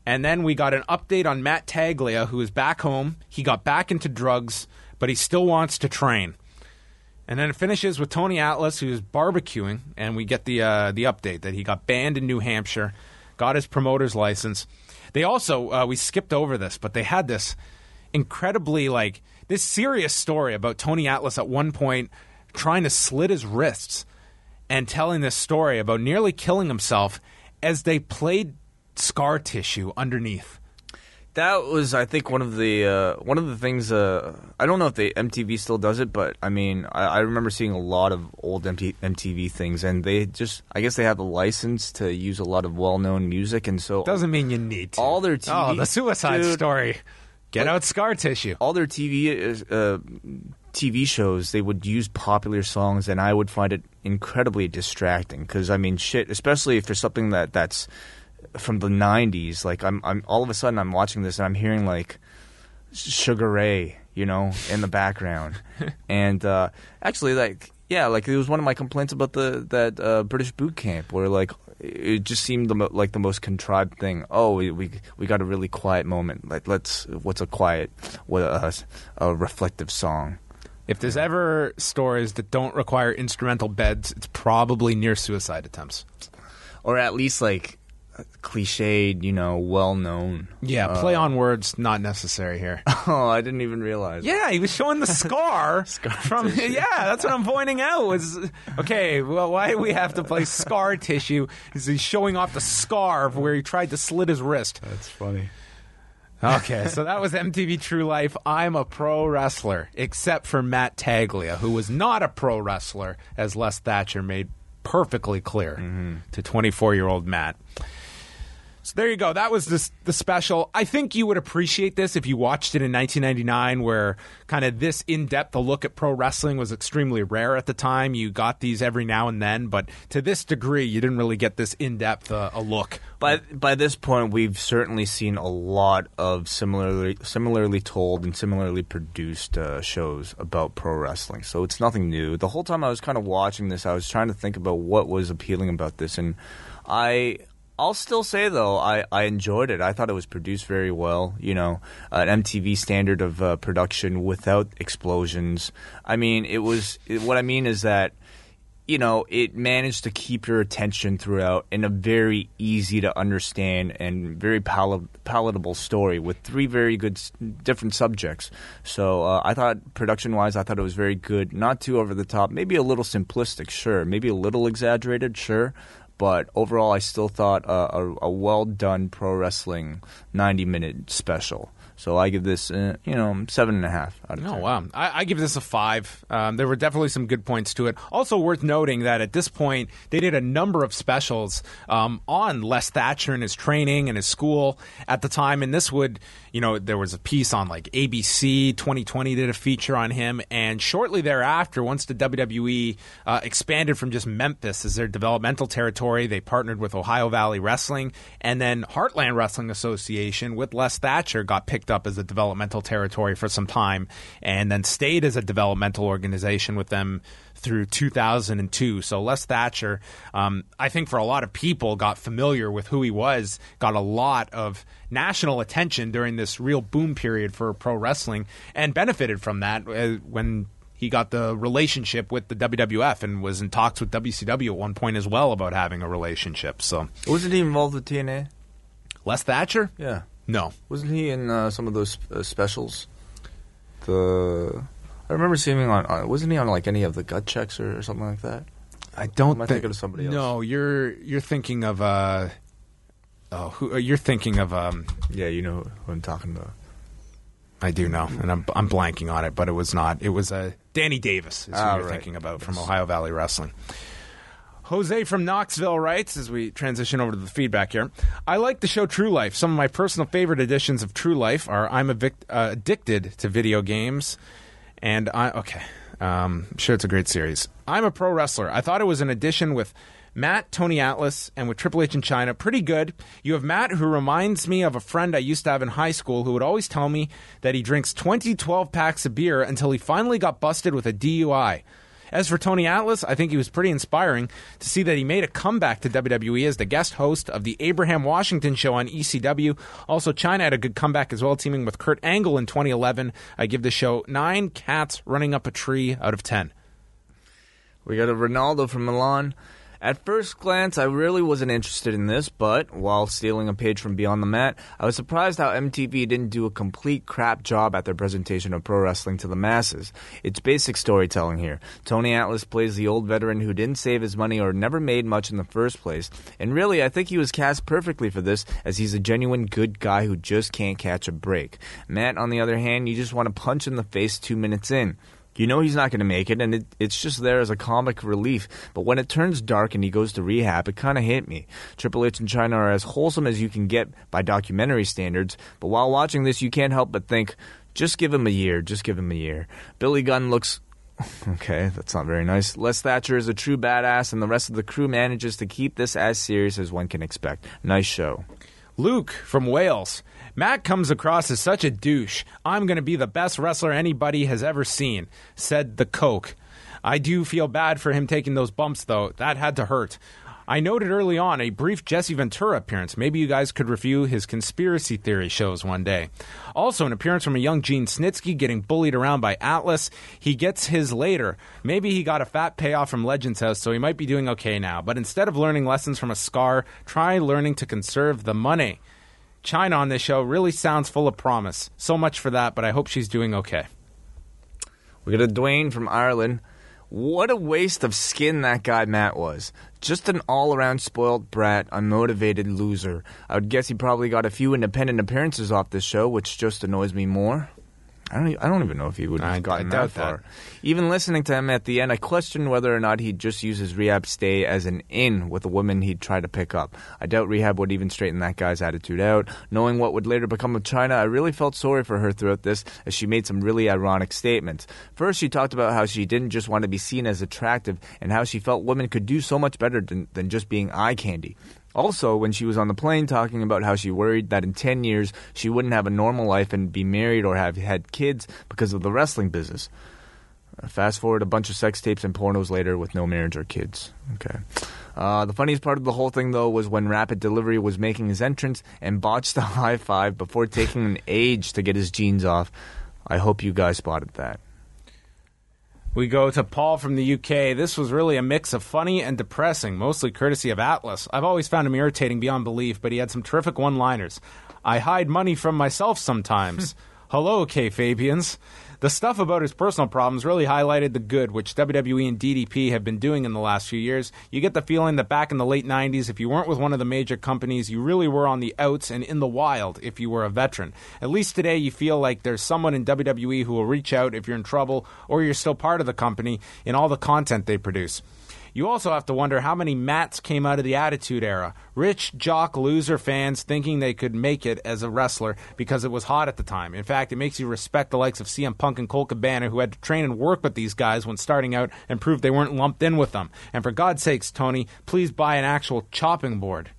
And then we got an update on Matt Taglia, who is back home. He got back into drugs, but he still wants to train. And then it finishes with Tony Atlas, who's barbecuing, and we get the uh, the update that he got banned in New Hampshire, got his promoter's license. They also, uh, we skipped over this, but they had this incredibly, like, this serious story about Tony Atlas at one point trying to slit his wrists and telling this story about nearly killing himself as they played scar tissue underneath. That was, I think, one of the uh, one of the things. Uh, I don't know if the M T V still does it, but I mean, I, I remember seeing a lot of old M T V things, and they just, I guess, they have a license to use a lot of well-known music, and so doesn't mean you need to. All their T V, oh, the Suicide dude, Story, get like, out scar tissue. All their T V uh, T V shows, they would use popular songs, and I would find it incredibly distracting because I mean, shit, especially if there's something that that's from the nineties, like I'm, I'm all of a sudden I'm watching this and I'm hearing like Sugar Ray, you know, in the background, and uh, actually, like, yeah, like it was one of my complaints about the that uh, British boot camp, where like it just seemed the mo- like the most contrived thing. Oh, we we, we got a really quiet moment. Like, let's what's a quiet, what a, a reflective song. If there's ever stories that don't require instrumental beds, it's probably near suicide attempts, or at least like cliched, you know, well known. Yeah, play uh, on words not necessary here. Oh, I didn't even realize. Yeah, he was showing the scar, scar from. tissue. Yeah, that's what I'm pointing out. Was okay. Well, why do we have to play scar tissue? Is he showing off the scar of where he tried to slit his wrist? That's funny. Okay, so that was M T V True Life. I'm a pro wrestler, except for Matt Taglia, who was not a pro wrestler, as Les Thatcher made perfectly clear mm-hmm. to twenty-four-year-old Matt. So there you go. That was this, the special. I think you would appreciate this if you watched it in nineteen ninety-nine, where kind of this in-depth a look at pro wrestling was extremely rare at the time. You got these every now and then, but to this degree, you didn't really get this in-depth uh, a look. By by this point, we've certainly seen a lot of similarly similarly told and similarly produced uh, shows about pro wrestling. So it's nothing new. The whole time I was kind of watching this, I was trying to think about what was appealing about this, and I. I'll still say, though, I, I enjoyed it. I thought it was produced very well, you know, an M T V standard of uh, production without explosions. I mean, it was it, – what I mean is that, you know, it managed to keep your attention throughout in a very easy to understand and very pal- palatable story with three very good s- different subjects. So uh, I thought production-wise, I thought it was very good. Not too over the top. Maybe a little simplistic, sure. Maybe a little exaggerated, sure. But overall, I still thought uh, a, a well-done pro wrestling ninety-minute special. So I give this, uh, you know, seven and a half out of ten. Oh, wow. I, I give this a five. Um, there were definitely some good points to it. Also worth noting that at this point, they did a number of specials um, on Les Thatcher and his training and his school at the time. And this would, you know, there was a piece on like A B C, twenty twenty did a feature on him. And shortly thereafter, once the W W E uh, expanded from just Memphis as their developmental territory, they partnered with Ohio Valley Wrestling. And then Heartland Wrestling Association with Les Thatcher got picked up as a developmental territory for some time, and then stayed as a developmental organization with them through two thousand two. So Les Thatcher, um, I think for a lot of people, got familiar with who he was, got a lot of national attention during this real boom period for pro wrestling, and benefited from that uh, when he got the relationship with the W W F and was in talks with W C W at one point as well about having a relationship. So wasn't he involved with T N A? Les Thatcher? Yeah. No. Wasn't he in uh, some of those uh, specials? The I remember seeing him on, on. Wasn't he on like any of the gut checks or, or something like that? I don't Am I think. thinking of somebody else? No, you're you're thinking of. Uh, oh, who, you're thinking of. Um, yeah, you know who I'm talking about. I do know, and I'm I'm blanking on it, but it was not. It was uh, Danny Davis is who ah, you're right. thinking about from Ohio Valley Wrestling. Jose from Knoxville writes, as we transition over to the feedback here, I like the show True Life. Some of my personal favorite editions of True Life are I'm Avic- uh, addicted to video games, and I, okay, um, I'm sure it's a great series. I'm a pro wrestler. I thought it was an edition with Matt, Tony Atlas, and with Triple H in China. Pretty good. You have Matt, who reminds me of a friend I used to have in high school who would always tell me that he drinks twenty twelve packs of beer until he finally got busted with a D U I. As for Tony Atlas, I think he was pretty inspiring to see that he made a comeback to W W E as the guest host of the Abraham Washington Show on E C W. Also, China had a good comeback as well, teaming with Kurt Angle in twenty eleven. I give the show nine cats running up a tree out of ten. We got a Ronaldo from Milan. At first glance, I really wasn't interested in this, but while stealing a page from Beyond the Mat, I was surprised how M T V didn't do a complete crap job at their presentation of pro wrestling to the masses. It's basic storytelling here. Tony Atlas plays the old veteran who didn't save his money or never made much in the first place, and really, I think he was cast perfectly for this, as he's a genuine good guy who just can't catch a break. Matt, on the other hand, you just want to punch in the face two minutes in. You know he's not going to make it, and it, it's just there as a comic relief. But when it turns dark and he goes to rehab, it kind of hit me. Triple H and China are as wholesome as you can get by documentary standards, but while watching this, you can't help but think, just give him a year, just give him a year. Billy Gunn looks... Okay, that's not very nice. Les Thatcher is a true badass, and the rest of the crew manages to keep this as serious as one can expect. Nice show. Luke from Wales. Matt comes across as such a douche. I'm going to be the best wrestler anybody has ever seen, said the Coke. I do feel bad for him taking those bumps, though. That had to hurt. I noted early on a brief Jesse Ventura appearance. Maybe you guys could review his conspiracy theory shows one day. Also, an appearance from a young Gene Snitsky getting bullied around by Atlas. He gets his later. Maybe he got a fat payoff from Legends House, so he might be doing okay now. But instead of learning lessons from a scar, try learning to conserve the money. China on this show really sounds full of promise. So much for that, but I hope she's doing okay. We got a Dwayne from Ireland. What a waste of skin that guy Matt was. Just an all-around spoiled brat, unmotivated loser. I would guess he probably got a few independent appearances off this show, which just annoys me more. I don't. I don't even know if he would have I, gotten I that doubt far. that. Even listening to him at the end, I questioned whether or not he'd just use his rehab stay as an in with a woman he'd try to pick up. I doubt rehab would even straighten that guy's attitude out. Knowing what would later become of China, I really felt sorry for her throughout this, as she made some really ironic statements. First, she talked about how she didn't just want to be seen as attractive, and how she felt women could do so much better than, than just being eye candy. Also, when she was on the plane talking about how she worried that in ten years she wouldn't have a normal life and be married or have had kids because of the wrestling business. Fast forward a bunch of sex tapes and pornos later with no marriage or kids. Okay. Uh, the funniest part of the whole thing, though, was when Rapid Delivery was making his entrance and botched a high five before taking an age to get his jeans off. I hope you guys spotted that. We go to Paul from the U K. This was really a mix of funny and depressing, mostly courtesy of Atlas. I've always found him irritating beyond belief, but he had some terrific one-liners. I hide money from myself sometimes. Hello, K-Fabians. The stuff about his personal problems really highlighted the good, which W W E and D D P have been doing in the last few years. You get the feeling that back in the late nineties, if you weren't with one of the major companies, you really were on the outs and in the wild if you were a veteran. At least today, you feel like there's someone in W W E who will reach out if you're in trouble or you're still part of the company in all the content they produce. You also have to wonder how many Matts came out of the Attitude Era. Rich, jock, loser fans thinking they could make it as a wrestler because it was hot at the time. In fact, it makes you respect the likes of C M Punk and Colt Cabana, who had to train and work with these guys when starting out and prove they weren't lumped in with them. And for God's sakes, Tony, please buy an actual chopping board.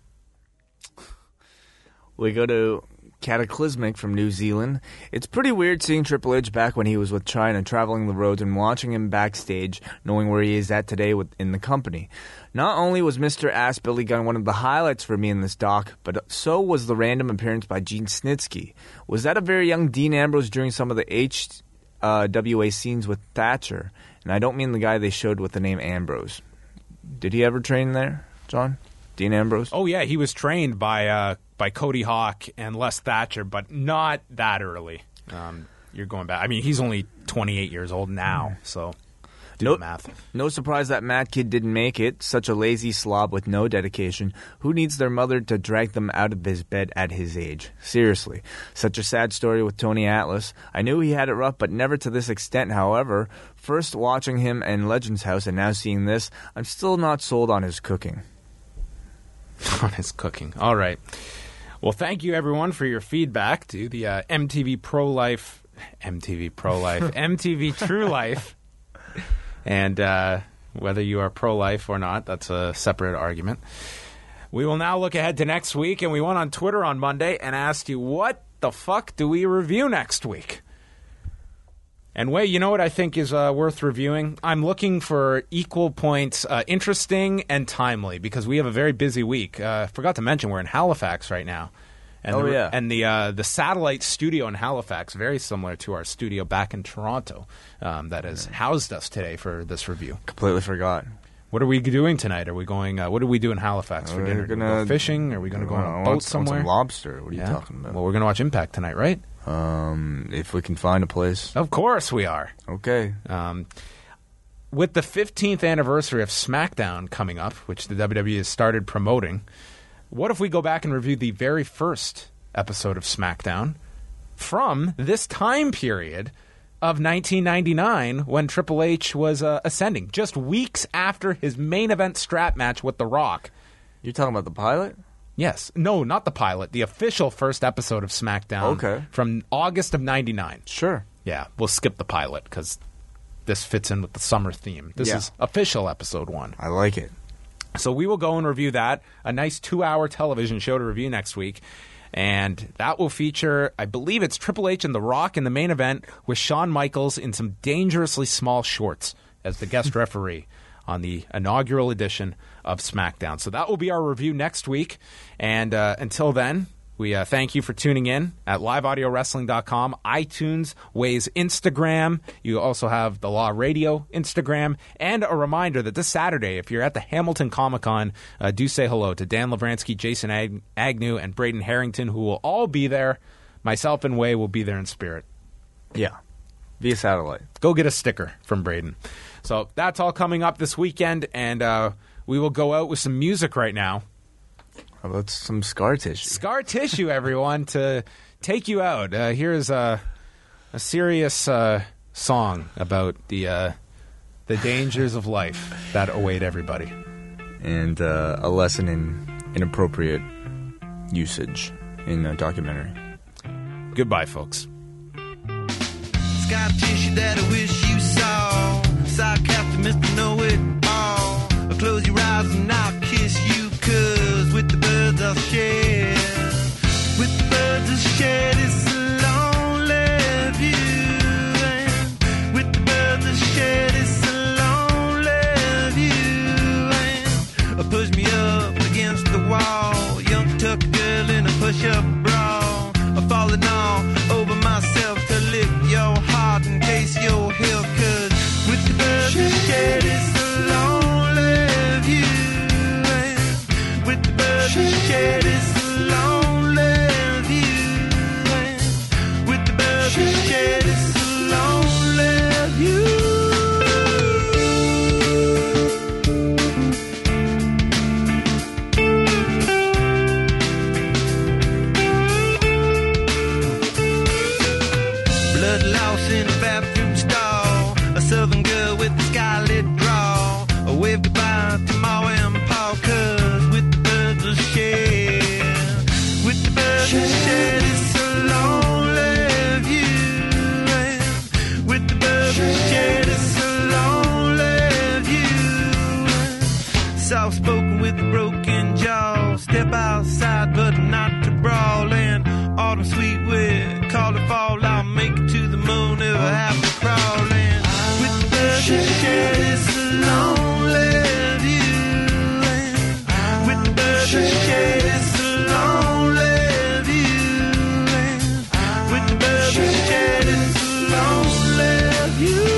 We go to Cataclysmic from New Zealand. It's pretty weird seeing Triple H back when he was with China, traveling the roads, and watching him backstage, knowing where he is at today in the company. Not only was Mister Ass Billy Gunn one of the highlights for me in this doc, but so was the random appearance by Gene Snitsky. Was that a very young Dean Ambrose during some of the H W A scenes with Thatcher? And I don't mean the guy they showed with the name Ambrose. Did he ever train there, John? Dean Ambrose? Oh, yeah, he was trained by uh, by Cody Hawk and Les Thatcher, but not that early. Um, you're going back. I mean, he's only twenty-eight years old now, so do no, the math. No surprise that Matt Kidd didn't make it. Such a lazy slob with no dedication. Who needs their mother to drag them out of his bed at his age? Seriously. Such a sad story with Tony Atlas. I knew he had it rough, but never to this extent, however. First watching him in Legends House and now seeing this, I'm still not sold on his cooking. On his cooking. All right. Well, thank you, everyone, for your feedback to the uh, M T V Pro Life, M T V Pro Life, M T V True Life. And uh, whether you are pro-life or not, that's a separate argument. We will now look ahead to next week, and we went on Twitter on Monday and asked you, what the fuck do we review next week? And Way, you know what I think is uh, worth reviewing? I'm looking for equal points, uh, interesting and timely, because we have a very busy week. I uh, forgot to mention we're in Halifax right now. And oh, the, yeah. And the uh, the satellite studio in Halifax, very similar to our studio back in Toronto, um, that has housed us today for this review. Completely forgot. What are we doing tonight? Are we going? Uh, what do we do in Halifax for We're dinner? gonna, Do we go fishing? Are we going to go on a I boat want, somewhere? Want some lobster. What are you Yeah? talking about? Well, we're going to watch Impact tonight, right? Um, if we can find a place. Of course we are. Okay. Um, with the fifteenth anniversary of SmackDown coming up, which the W W E has started promoting, what if we go back and review the very first episode of SmackDown from this time period of nineteen ninety-nine when Triple H was uh, ascending, just weeks after his main event strap match with The Rock. You're talking about the pilot? Yes. No, not the pilot. The official first episode of SmackDown Okay. from August of ninety-nine. Sure. Yeah, we'll skip the pilot because this fits in with the summer theme. This Yeah. is official episode one. I like it. So we will go and review that. A nice two-hour television show to review next week. And that will feature, I believe it's Triple H and The Rock in the main event with Shawn Michaels in some dangerously small shorts as the guest referee on the inaugural edition of SmackDown. So that will be our review next week. And uh, until then, we uh, thank you for tuning in at live audio wrestling dot com, iTunes, Waze Instagram. You also have the Law Radio Instagram. And a reminder that this Saturday, if you're at the Hamilton Comic-Con, uh, do say hello to Dan Lavransky, Jason Ag- Agnew, and Braden Harrington, who will all be there. Myself and Way will be there in spirit. Yeah. Via satellite. Go get a sticker from Braden. So that's all coming up this weekend, and uh, we will go out with some music right now. How about some scar tissue? Scar Tissue, everyone, to take you out. Uh, here's a, a serious uh, song about the uh, the dangers of life that await everybody. And uh, a lesson in inappropriate usage in a documentary. Goodbye, folks. Scar tissue that I wish you saw. Sarcastic Mister Know-It-All. Close your eyes and I'll kiss you, cause with the birds I'll share. With the birds I'll share this lonely view. And with the birds I'll share this lonely view. And push me up against the wall. Young tuck girl in a push-up bra. Falling all over myself to lift your heart in case you're here. Cause with the birds I'll share this lonely view. And with the birds I'll share this lonely view. And with the birds I'll share this lonely view. Blood loss in a bathroom stall. A southern girl with a scarlet draw. A wave goodbye to Ma and Pa, cause with the birds I'll share. With the birds I'll share this lonely view. And with the birds I'll share this lonely view. Soft spoken with a broken jaw. Step outside but not to brawl. And autumn sweet with call it fall. I'll make it to the moon if I have to crawl in. With the birds I'll share this lonely view. And with the birds I'll share this lonely view. And with the birds I'll share this lonely view.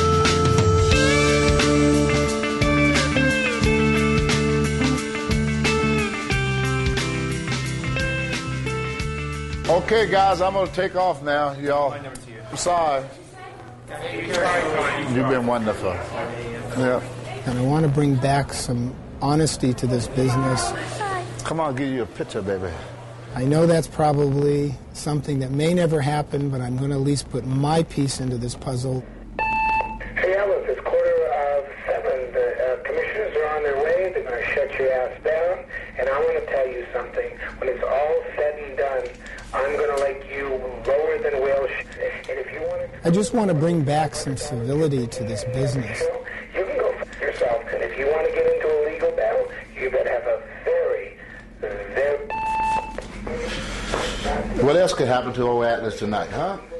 Okay, guys, I'm going to take off now, y'all. I'm sorry. You've been wonderful. Yeah. And I want to bring back some honesty to this business. Come on, I'll give you a picture, baby. I know that's probably something that may never happen, but I'm going to at least put my piece into this puzzle. Hey, Ellis, it's quarter of seven. The uh, commissioners are on their way. They're going to shut your ass down. And I want to tell you something. When it's all said and done, I'm going to let you lower than Welsh. And if you want to... I just want to bring back some civility to this business. You can go f*** yourself. And if you want to get into a legal battle, you better have a very, very... What else could happen to old Atlas tonight, huh?